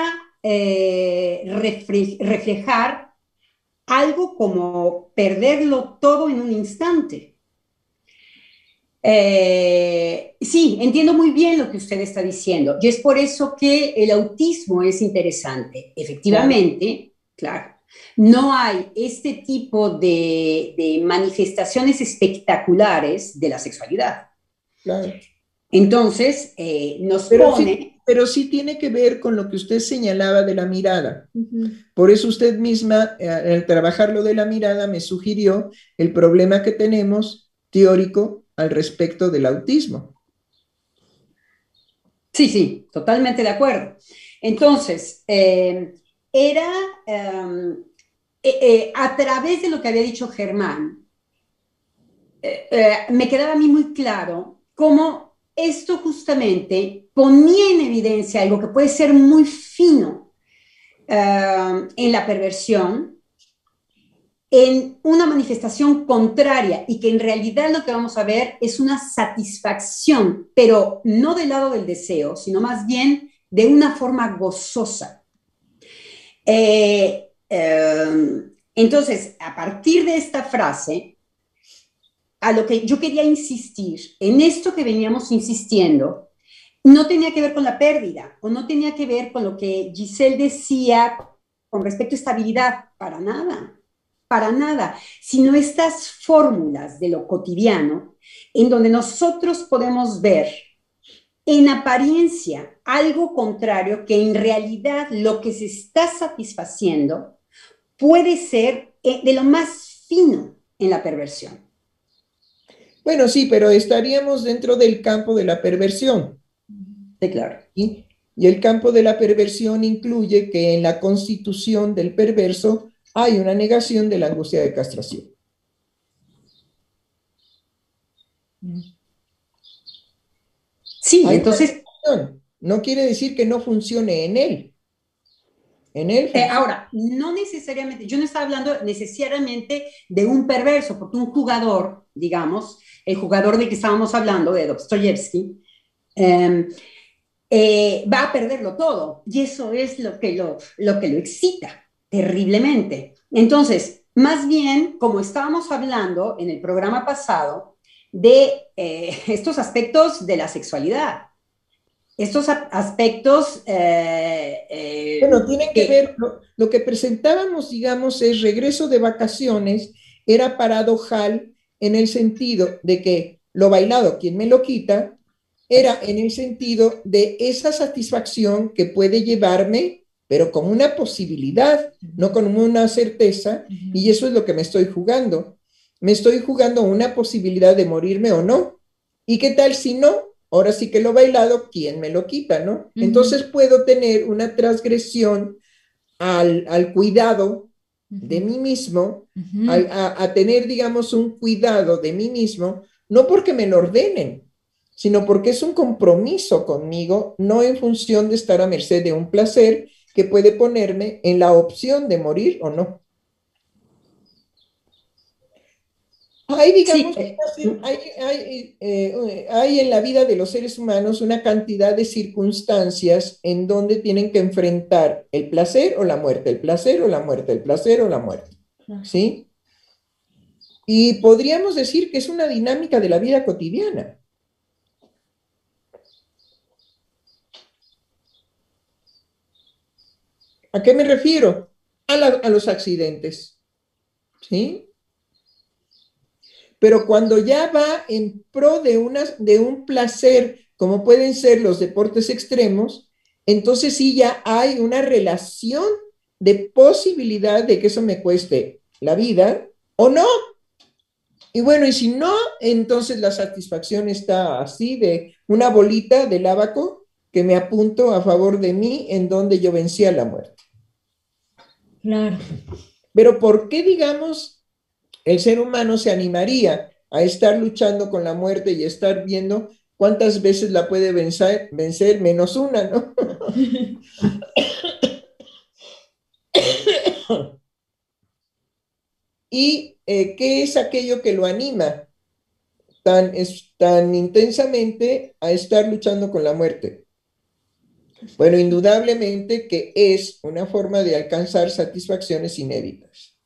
reflejar algo como perderlo todo en un instante. Sí, entiendo muy bien lo que usted está diciendo y es por eso que el autismo es interesante. Efectivamente, claro, no hay este tipo de manifestaciones espectaculares de la sexualidad. Claro. Entonces, nos pone... Pero sí tiene que ver con lo que usted señalaba de la mirada. Por eso usted misma, al trabajar lo de la mirada, me sugirió el problema que tenemos teórico al respecto del autismo. Sí, totalmente de acuerdo. Entonces, a través de lo que había dicho Germán, me quedaba a mí muy claro cómo esto justamente ponía en evidencia algo que puede ser muy fino en la perversión, en una manifestación contraria y que en realidad lo que vamos a ver es una satisfacción, pero no del lado del deseo, sino más bien de una forma gozosa. Entonces, a partir de esta frase, a lo que yo quería insistir, en esto que veníamos insistiendo, no tenía que ver con la pérdida o no tenía que ver con lo que Giselle decía con respecto a estabilidad, para nada, sino estas fórmulas de lo cotidiano en donde nosotros podemos ver en apariencia algo contrario que en realidad lo que se está satisfaciendo puede ser de lo más fino en la perversión. Bueno, sí, pero estaríamos dentro del campo de la perversión. Sí, claro. Y el campo de la perversión incluye que en la constitución del perverso hay una negación de la angustia de castración. Sí, hay entonces... No quiere decir que no funcione en él. En él ahora, no necesariamente, yo no estaba hablando necesariamente de un perverso, porque un jugador, digamos, el jugador del que estábamos hablando, de Dostoyevsky, va a perderlo todo, y eso es lo que lo excita terriblemente. Entonces, más bien, como estábamos hablando en el programa pasado, de estos aspectos de la sexualidad, estos aspectos... bueno, tienen que ver, lo que presentábamos, digamos, es regreso de vacaciones, era paradojal en el sentido de que lo bailado, quien me lo quita, era en el sentido de esa satisfacción que puede llevarme, pero como una posibilidad, no como una certeza, y eso es lo que me estoy jugando. Me estoy jugando una posibilidad de morirme o no. ¿Y qué tal si no? Ahora sí que lo bailado, ¿quién me lo quita, no? Entonces puedo tener una transgresión al cuidado de mí mismo, a tener, digamos, un cuidado de mí mismo, no porque me lo ordenen, sino porque es un compromiso conmigo, no en función de estar a merced de un placer que puede ponerme en la opción de morir o no. Hay, digamos, sí. Hay en la vida de los seres humanos una cantidad de circunstancias en donde tienen que enfrentar el placer o la muerte, el placer o la muerte, el placer o la muerte, ¿sí? Y podríamos decir que es una dinámica de la vida cotidiana. ¿A qué me refiero? A los accidentes, ¿sí? Pero cuando ya va en pro de un placer, como pueden ser los deportes extremos, entonces sí ya hay una relación de posibilidad de que eso me cueste la vida o no. Y bueno, y si no, entonces la satisfacción está así de una bolita del ábaco que me apunto a favor de mí en donde yo vencí a la muerte. Claro. Pero ¿por qué, digamos, el ser humano se animaría a estar luchando con la muerte y estar viendo cuántas veces la puede vencer menos una, ¿no? ¿Y qué es aquello que lo anima tan intensamente a estar luchando con la muerte? Bueno, indudablemente que es una forma de alcanzar satisfacciones inéditas.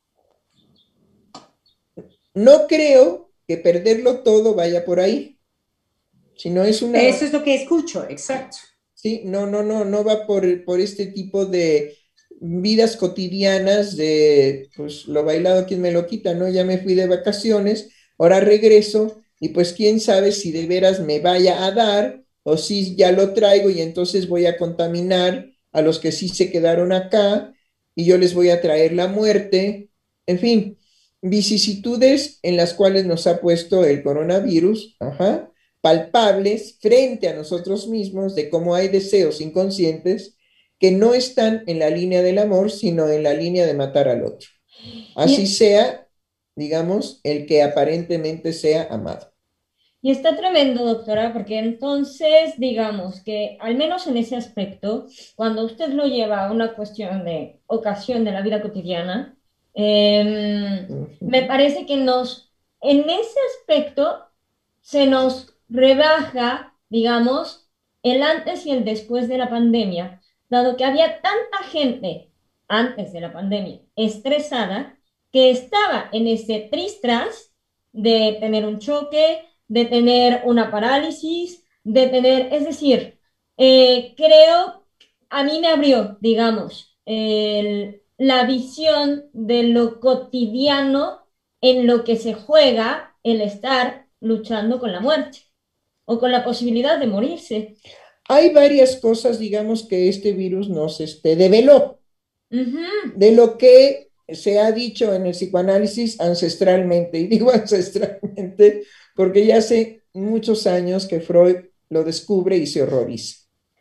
No creo que perderlo todo vaya por ahí, sino es una... Eso es lo que escucho, exacto. Sí, no va por este tipo de vidas cotidianas de, pues, lo bailado, ¿quién me lo quita? ¿No? Ya me fui de vacaciones, ahora regreso, y pues quién sabe si de veras me vaya a dar, o si ya lo traigo y entonces voy a contaminar a los que sí se quedaron acá, y yo les voy a traer la muerte, en fin, vicisitudes en las cuales nos ha puesto el coronavirus, palpables frente a nosotros mismos de cómo hay deseos inconscientes que no están en la línea del amor, sino en la línea de matar al otro. Así sea, digamos, el que aparentemente sea amado. Y está tremendo, doctora, porque entonces, digamos que al menos en ese aspecto, cuando usted lo lleva a una cuestión de ocasión de la vida cotidiana, me parece que en ese aspecto, se nos rebaja, digamos, el antes y el después de la pandemia, dado que había tanta gente antes de la pandemia estresada que estaba en ese tristras de tener un choque, de tener una parálisis, de tener, es decir, creo, a mí me abrió, digamos, la visión de lo cotidiano en lo que se juega el estar luchando con la muerte o con la posibilidad de morirse. Hay varias cosas, digamos, que este virus nos develó, de lo que se ha dicho en el psicoanálisis ancestralmente, y digo ancestralmente porque ya hace muchos años que Freud lo descubre y se horroriza.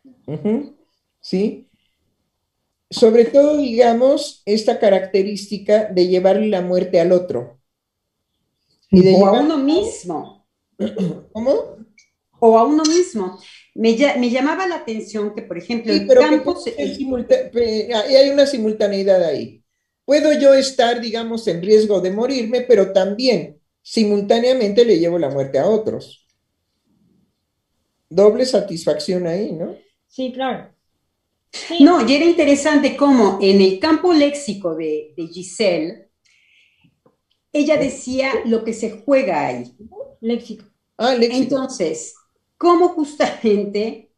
¿Sí? Sobre todo, digamos, esta característica de llevarle la muerte al otro. Y de a uno mismo. ¿Cómo? O a uno mismo. Me llamaba la atención que, por ejemplo, sí, pero hay una simultaneidad ahí. Puedo yo estar, digamos, en riesgo de morirme, pero también simultáneamente le llevo la muerte a otros. Doble satisfacción ahí, ¿no? Sí, claro. Sí. No, y era interesante cómo en el campo léxico de Giselle, ella decía lo que se juega ahí. Léxico. Léxico. Entonces, cómo justamente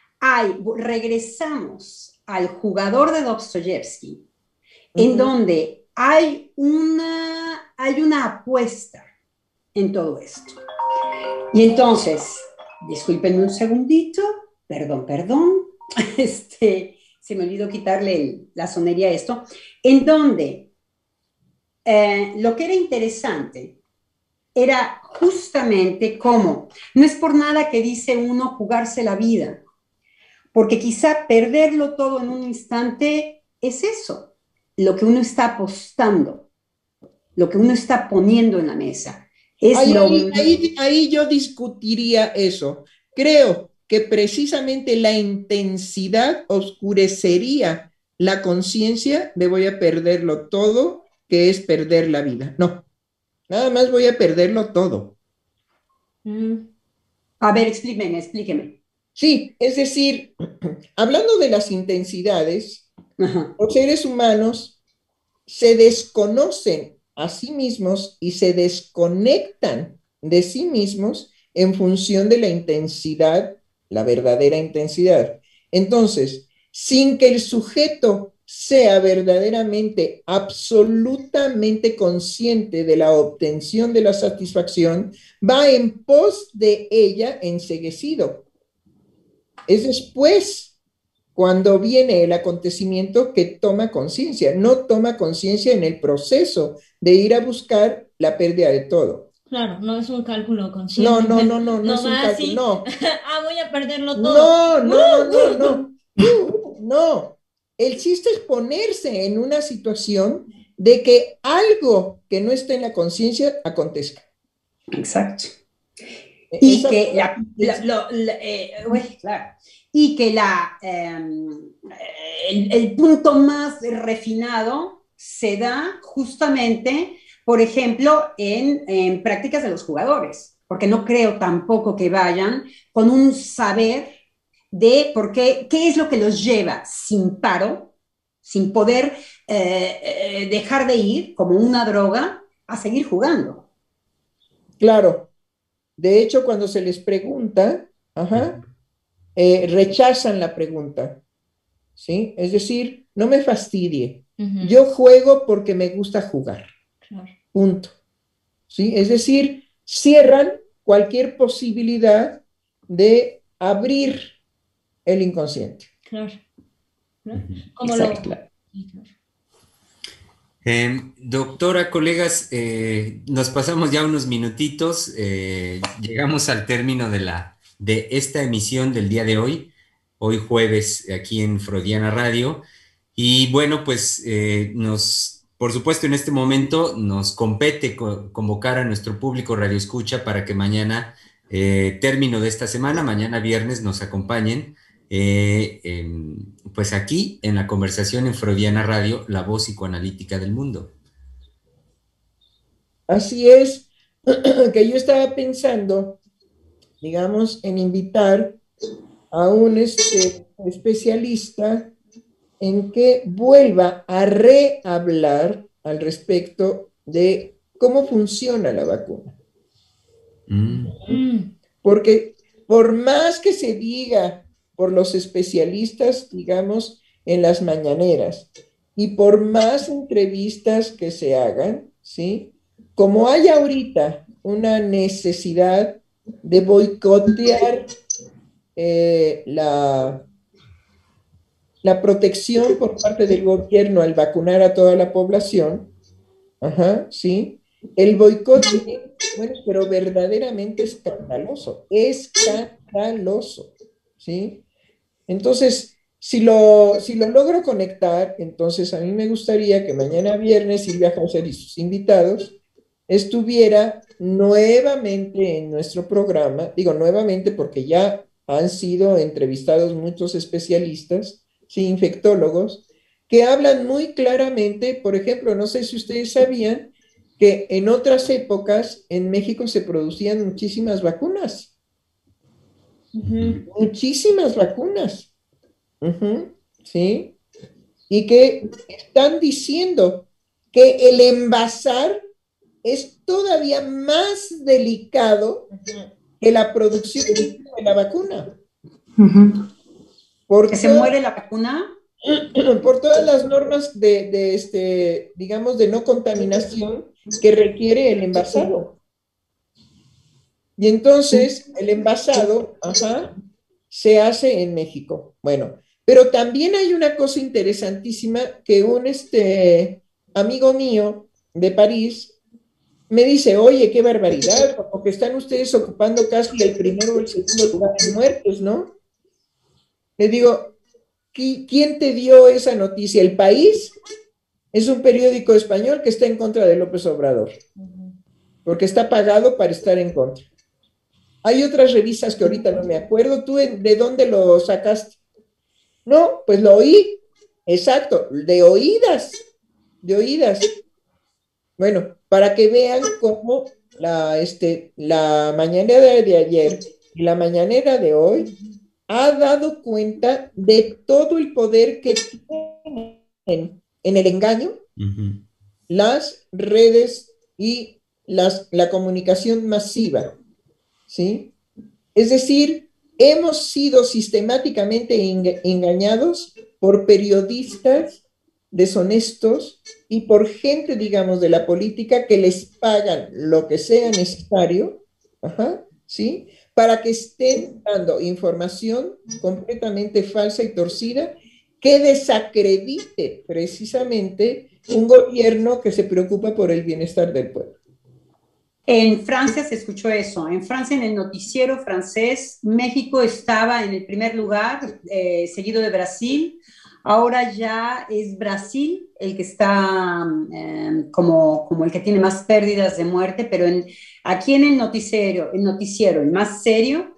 regresamos al jugador de Dostoyevsky, en donde hay una apuesta en todo esto. Y entonces, discúlpenme un segundito, perdón, se me olvidó quitarle la sonería a esto, en donde lo que era interesante era justamente cómo, no es por nada que dice uno jugarse la vida, porque quizá perderlo todo en un instante es eso, lo que uno está apostando, lo que uno está poniendo en la mesa. Ahí yo discutiría eso. Creo que precisamente la intensidad oscurecería la conciencia de voy a perderlo todo, que es perder la vida. No, nada más voy a perderlo todo. A ver, explíqueme. Sí, es decir, hablando de las intensidades, los seres humanos se desconocen a sí mismos y se desconectan de sí mismos en función de la intensidad, la verdadera intensidad. Entonces, sin que el sujeto sea verdaderamente, absolutamente consciente de la obtención de la satisfacción, va en pos de ella enceguecido. Es después cuando viene el acontecimiento que toma conciencia, no toma conciencia en el proceso de ir a buscar la pérdida de todo. Claro, no es un cálculo consciente. No es un cálculo, no. Voy a perderlo todo. No. El chiste es ponerse en una situación de que algo que no está en la conciencia acontezca. Exacto. Y que claro. Y que el punto más refinado se da justamente, por ejemplo, en prácticas de los jugadores, porque no creo tampoco que vayan con un saber de por qué es lo que los lleva sin paro, sin poder dejar de ir como una droga a seguir jugando. Claro. De hecho, cuando se les pregunta, rechazan la pregunta, ¿sí? Es decir, no me fastidie. Yo juego porque me gusta jugar. Claro. Punto. ¿Sí? Es decir, cierran cualquier posibilidad de abrir el inconsciente. Claro. Exacto. Doctora, colegas, nos pasamos ya unos minutitos, llegamos al término de esta emisión del día de hoy jueves, aquí en Freudiana Radio, y bueno, pues por supuesto, en este momento nos compete convocar a nuestro público radioescucha para que mañana término de esta semana, mañana viernes, nos acompañen pues aquí en la conversación en Freudiana Radio, la voz psicoanalítica del mundo. Así es, que yo estaba pensando, digamos, en invitar a un especialista en que vuelva a rehablar al respecto de cómo funciona la vacuna. Porque por más que se diga por los especialistas, digamos, en las mañaneras, y por más entrevistas que se hagan, ¿sí? Como hay ahorita una necesidad de boicotear la protección por parte del gobierno al vacunar a toda la población, ¿sí? El boicot, bueno, pero verdaderamente escandaloso, ¿sí? Entonces, si lo logro conectar, entonces a mí me gustaría que mañana viernes Silvia Hauser y sus invitados estuviera nuevamente en nuestro programa, digo nuevamente porque ya han sido entrevistados muchos especialistas, sí, infectólogos, que hablan muy claramente, por ejemplo, no sé si ustedes sabían que en otras épocas en México se producían muchísimas vacunas. Muchísimas vacunas. ¿Sí? Y que están diciendo que el envasar es todavía más delicado que la producción de la vacuna. ¿Que se muere la vacuna? Por todas las normas digamos, de no contaminación que requiere el envasado. Y entonces, el envasado, se hace en México. Bueno, pero también hay una cosa interesantísima que un amigo mío de París me dice, oye, qué barbaridad, porque están ustedes ocupando casi el primero o el segundo lugar en muertes, ¿no? Le digo, ¿quién te dio esa noticia? ¿El País? Es un periódico español que está en contra de López Obrador, porque está pagado para estar en contra. Hay otras revistas que ahorita no me acuerdo. ¿Tú de dónde lo sacaste? No, pues lo oí. Exacto, de oídas. De oídas. Bueno, para que vean cómo la mañanera de ayer y la mañanera de hoy ha dado cuenta de todo el poder que tienen en el engaño, las redes y la comunicación masiva. ¿Sí? Es decir, hemos sido sistemáticamente engañados por periodistas deshonestos y por gente, digamos, de la política que les pagan lo que sea necesario, ¿sí? Para que estén dando información completamente falsa y torcida que desacredite precisamente un gobierno que se preocupa por el bienestar del pueblo. En Francia se escuchó eso. En Francia, en el noticiero francés, México estaba en el primer lugar, seguido de Brasil. Ahora ya es Brasil el que está como el que tiene más pérdidas de muerte, pero aquí en el noticiero, el más serio,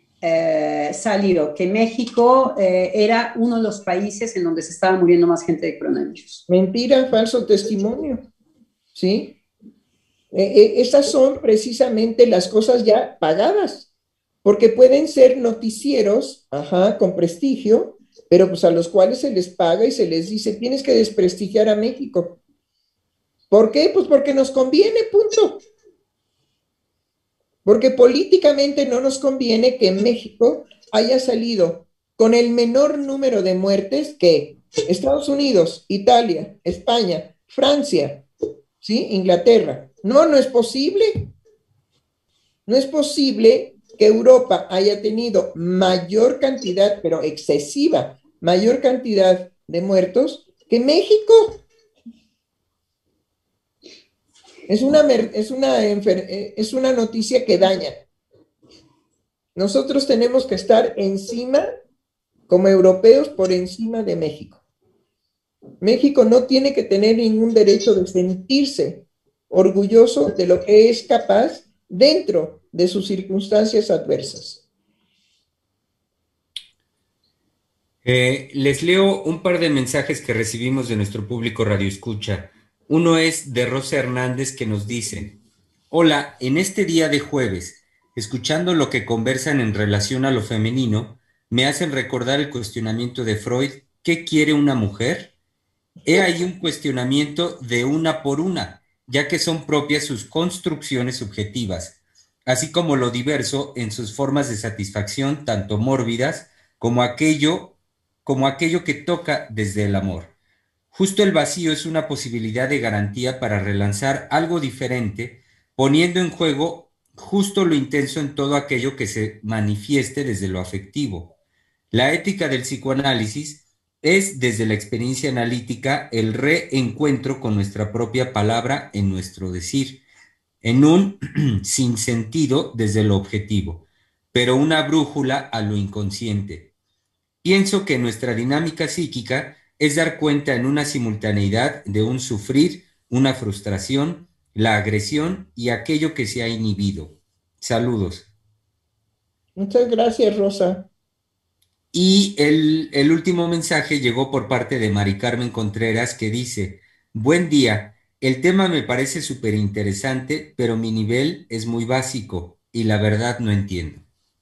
salió que México era uno de los países en donde se estaba muriendo más gente de coronavirus. Mentira, falso testimonio, ¿sí? Estas son precisamente las cosas ya pagadas, porque pueden ser noticieros, con prestigio, pero pues a los cuales se les paga y se les dice, tienes que desprestigiar a México. ¿Por qué? Pues porque nos conviene, punto. Porque políticamente no nos conviene que México haya salido con el menor número de muertes que Estados Unidos, Italia, España, Francia, ¿sí? Inglaterra. No es posible. No es posible que Europa haya tenido mayor cantidad, pero excesiva, mayor cantidad de muertos que México. Es una noticia que daña. Nosotros tenemos que estar encima, como europeos, por encima de México. México no tiene que tener ningún derecho de sentirse orgulloso de lo que es capaz dentro de sus circunstancias adversas. Les leo un par de mensajes que recibimos de nuestro público Radio Escucha. Uno es de Rosa Hernández, que nos dice: hola, en este día de jueves, escuchando lo que conversan en relación a lo femenino, me hacen recordar el cuestionamiento de Freud: ¿qué quiere una mujer? He ahí un cuestionamiento de una por una, ya que son propias sus construcciones subjetivas, así como lo diverso en sus formas de satisfacción, tanto mórbidas como aquello que toca desde el amor. Justo el vacío es una posibilidad de garantía para relanzar algo diferente, poniendo en juego justo lo intenso en todo aquello que se manifieste desde lo afectivo. La ética del psicoanálisis es, desde la experiencia analítica, el reencuentro con nuestra propia palabra en nuestro decir, en un sinsentido desde lo objetivo, pero una brújula a lo inconsciente. Pienso que nuestra dinámica psíquica es dar cuenta en una simultaneidad de un sufrir, una frustración, la agresión y aquello que se ha inhibido. Saludos. Muchas gracias, Rosa. Y el último mensaje llegó por parte de Mari Carmen Contreras, que dice: buen día, el tema me parece súper interesante, pero mi nivel es muy básico y la verdad no entiendo.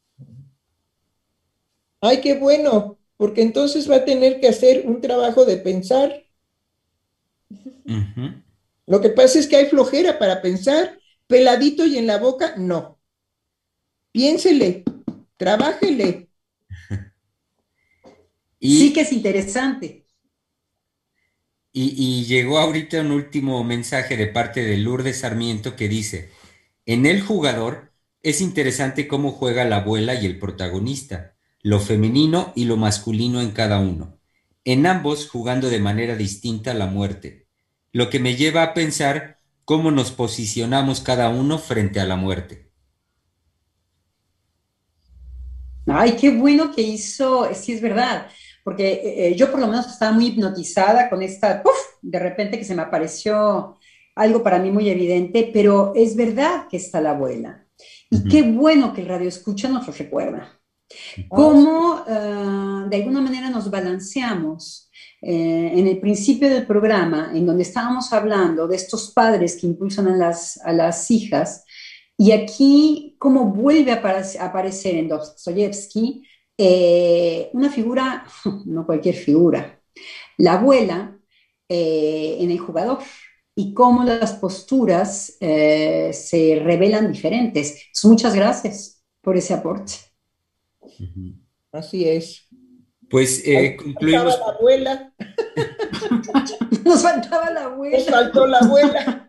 Ay, qué bueno, porque entonces va a tener que hacer un trabajo de pensar. Uh-huh. Lo que pasa es que hay flojera para pensar, peladito y en la boca, no. Piénsele, trabájele. Sí que es interesante. Y llegó ahorita un último mensaje de parte de Lourdes Sarmiento, que dice: en El Jugador es interesante cómo juega la abuela y el protagonista, lo femenino y lo masculino en cada uno, en ambos jugando de manera distinta la muerte, lo que me lleva a pensar cómo nos posicionamos cada uno frente a la muerte. Ay, qué bueno que hizo, sí es verdad, porque yo por lo menos estaba muy hipnotizada con esta, ¡puf!, de repente que se me apareció algo para mí muy evidente, pero es verdad que está la abuela. Y qué bueno que el radio escucha nos lo recuerda. Cómo de alguna manera nos balanceamos en el principio del programa, en donde estábamos hablando de estos padres que impulsan a las hijas, y aquí cómo vuelve a aparecer en Dostoyevsky una figura, no cualquier figura, la abuela en El Jugador, y cómo las posturas se revelan diferentes. Entonces, muchas gracias por ese aporte. Así es. Pues concluimos. La abuela. Nos faltaba la abuela. Nos faltó la abuela.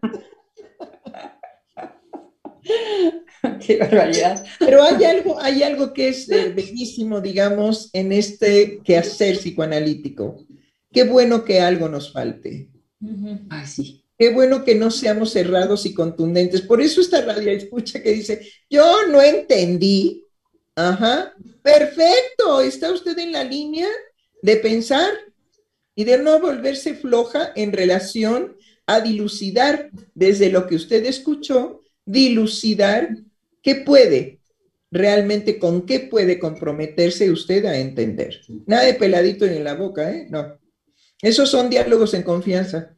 Qué barbaridad. Pero hay algo que es bellísimo, digamos, en este quehacer psicoanalítico. Qué bueno que algo nos falte. Ay, sí. Qué bueno que no seamos cerrados y contundentes. Por eso esta radio escucha que dice: yo no entendí. Ajá, perfecto. Está usted en la línea de pensar y de no volverse floja en relación a dilucidar desde lo que usted escuchó, dilucidar qué puede, realmente con qué puede comprometerse usted a entender. Nada de peladito en la boca, ¿eh? No. Esos son diálogos en confianza.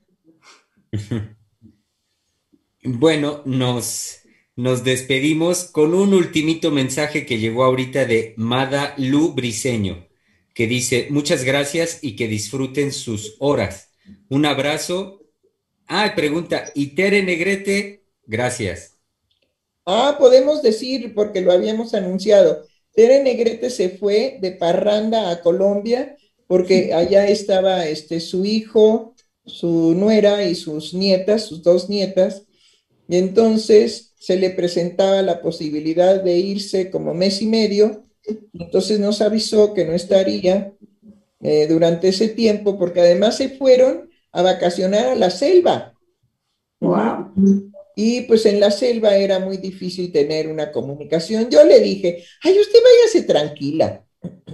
Bueno, nos despedimos con un ultimito mensaje que llegó ahorita de Mada Lu Briseño, que dice: muchas gracias y que disfruten sus horas. Un abrazo. Pregunta, ¿y Tere Negrete? Gracias. Podemos decir, porque lo habíamos anunciado, Tere Negrete se fue de parranda a Colombia porque allá estaba su hijo, su nuera y sus nietas, sus dos nietas, y entonces se le presentaba la posibilidad de irse como mes y medio. Entonces nos avisó que no estaría durante ese tiempo, porque además se fueron a vacacionar a la selva. Wow. Y pues en la selva era muy difícil tener una comunicación. Yo le dije: ay, usted váyase tranquila.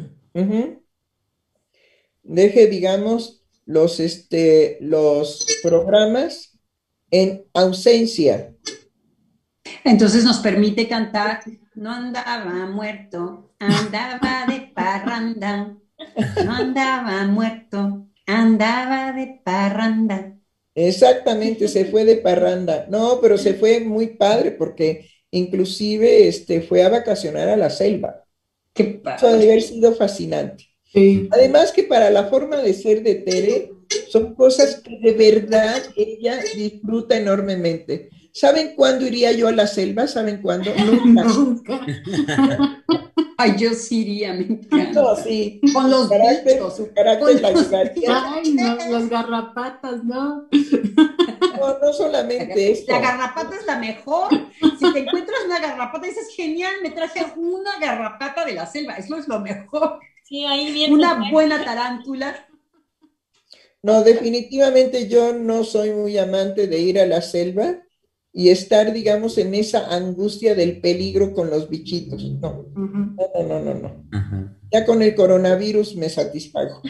Deje, digamos, los programas en ausencia. Entonces nos permite cantar, no andaba muerto, andaba de parranda, no andaba muerto, andaba de parranda. Exactamente, se fue de parranda. No, pero se fue muy padre porque inclusive fue a vacacionar a la selva. Qué Eso debe padre. haber sido fascinante. Sí. Además que para la forma de ser de Tere, son cosas que de verdad ella disfruta enormemente. ¿Saben cuándo iría yo a la selva? ¿Saben cuándo? Nunca. Nunca. Ay, yo sí iría, me No, encanta. sí, Con los bichos, su carácter con la los llevaría. Ay, no, las garrapatas, ¿no? No, no solamente La eso. garrapata es la mejor. Si te encuentras una garrapata, dices, genial, me traje una garrapata de la selva. Eso es lo mejor. Sí, ahí bien. Una buena tarántula. No, definitivamente yo no soy muy amante de ir a la selva y estar, digamos, en esa angustia del peligro con los bichitos. No, Ujú. no, no, no, no. Ajá. Ya con el coronavirus me satisfago.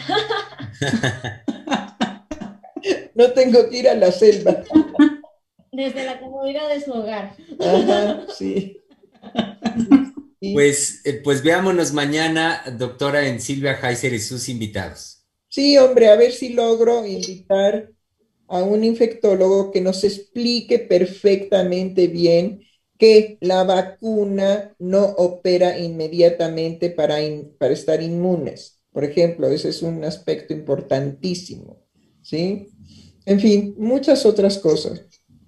No tengo que ir a la selva. Desde la comodidad de su hogar. Ajá, sí. Sí, Pues veámonos mañana, doctora, en Silvia Heiser y sus invitados. sí, hombre, a ver si logro invitar a un infectólogo que nos explique perfectamente bien que la vacuna no opera inmediatamente para estar inmunes. Por ejemplo, ese es un aspecto importantísimo, ¿sí? En fin, muchas otras cosas.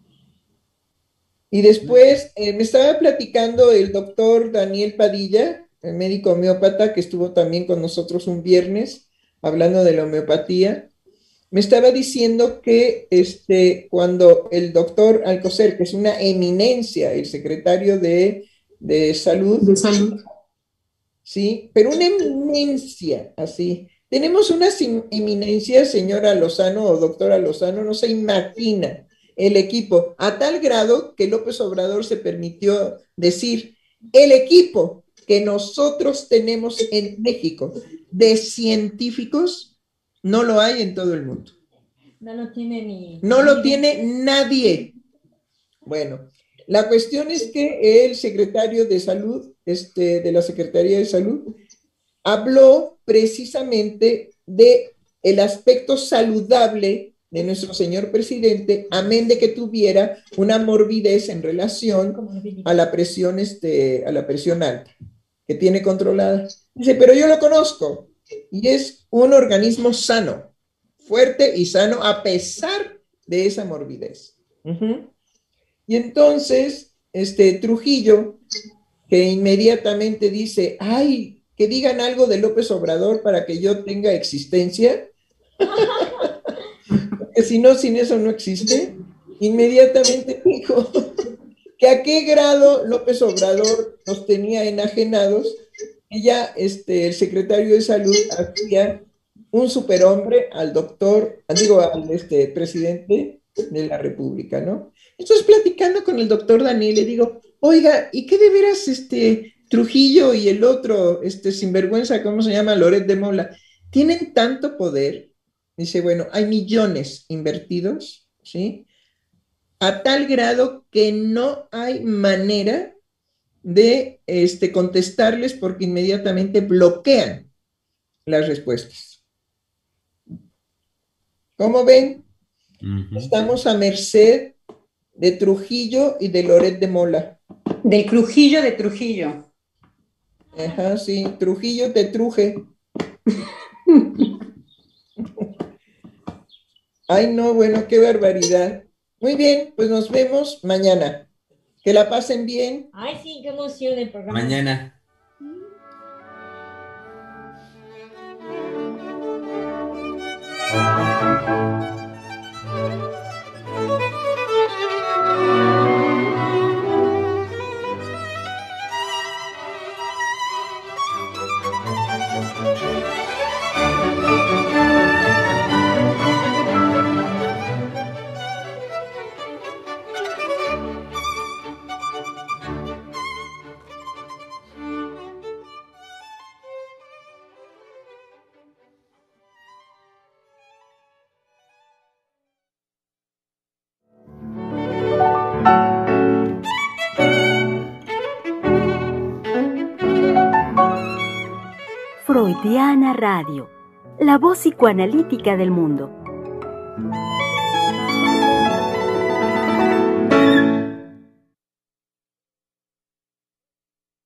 Y después me estaba platicando el doctor Daniel Padilla, el médico homeópata que estuvo también con nosotros un viernes hablando de la homeopatía. Me estaba diciendo que cuando el doctor Alcocer, que es una eminencia, el secretario de De salud, salud. ¿sí? Pero una eminencia, así. Tenemos unas eminencias, señora Lozano o doctora Lozano, no se imagina el equipo, a tal grado que López Obrador se permitió decir, el equipo que nosotros tenemos en México de científicos no lo hay en todo el mundo. No lo tiene ni. No lo tiene nadie. Bueno, la cuestión es que el secretario de salud, de la Secretaría de Salud, habló precisamente de el aspecto saludable de nuestro señor presidente, amén de que tuviera una morbidez en relación a la presión, a la presión alta, que tiene controlada. Dice, pero yo lo conozco y es un organismo sano, fuerte y sano a pesar de esa morbidez. Y entonces, Trujillo, que inmediatamente dice, ay, que digan algo de López Obrador para que yo tenga existencia, porque si no, sin eso no existe, inmediatamente dijo que a qué grado López Obrador nos tenía enajenados, que ya el secretario de salud hacía un superhombre al doctor, digo, al presidente de la República, ¿no? Entonces, platicando con el doctor Daniel, le digo, oiga, ¿y qué de veras Trujillo y el otro, sinvergüenza, ¿cómo se llama? Loret de Mola, tienen tanto poder? Dice, bueno, hay millones invertidos, ¿sí? A tal grado que no hay manera de contestarles porque inmediatamente bloquean las respuestas. ¿Cómo ven? Estamos a merced de Trujillo y de Loret de Mola. Del Crujillo de Trujillo. Ajá, sí, Trujillo te truje. Ay, no, bueno, qué barbaridad. Muy bien, pues nos vemos mañana. Que la pasen bien. Ay, sí, qué emoción el programa. Mañana. Freudiana Radio, la voz psicoanalítica del mundo.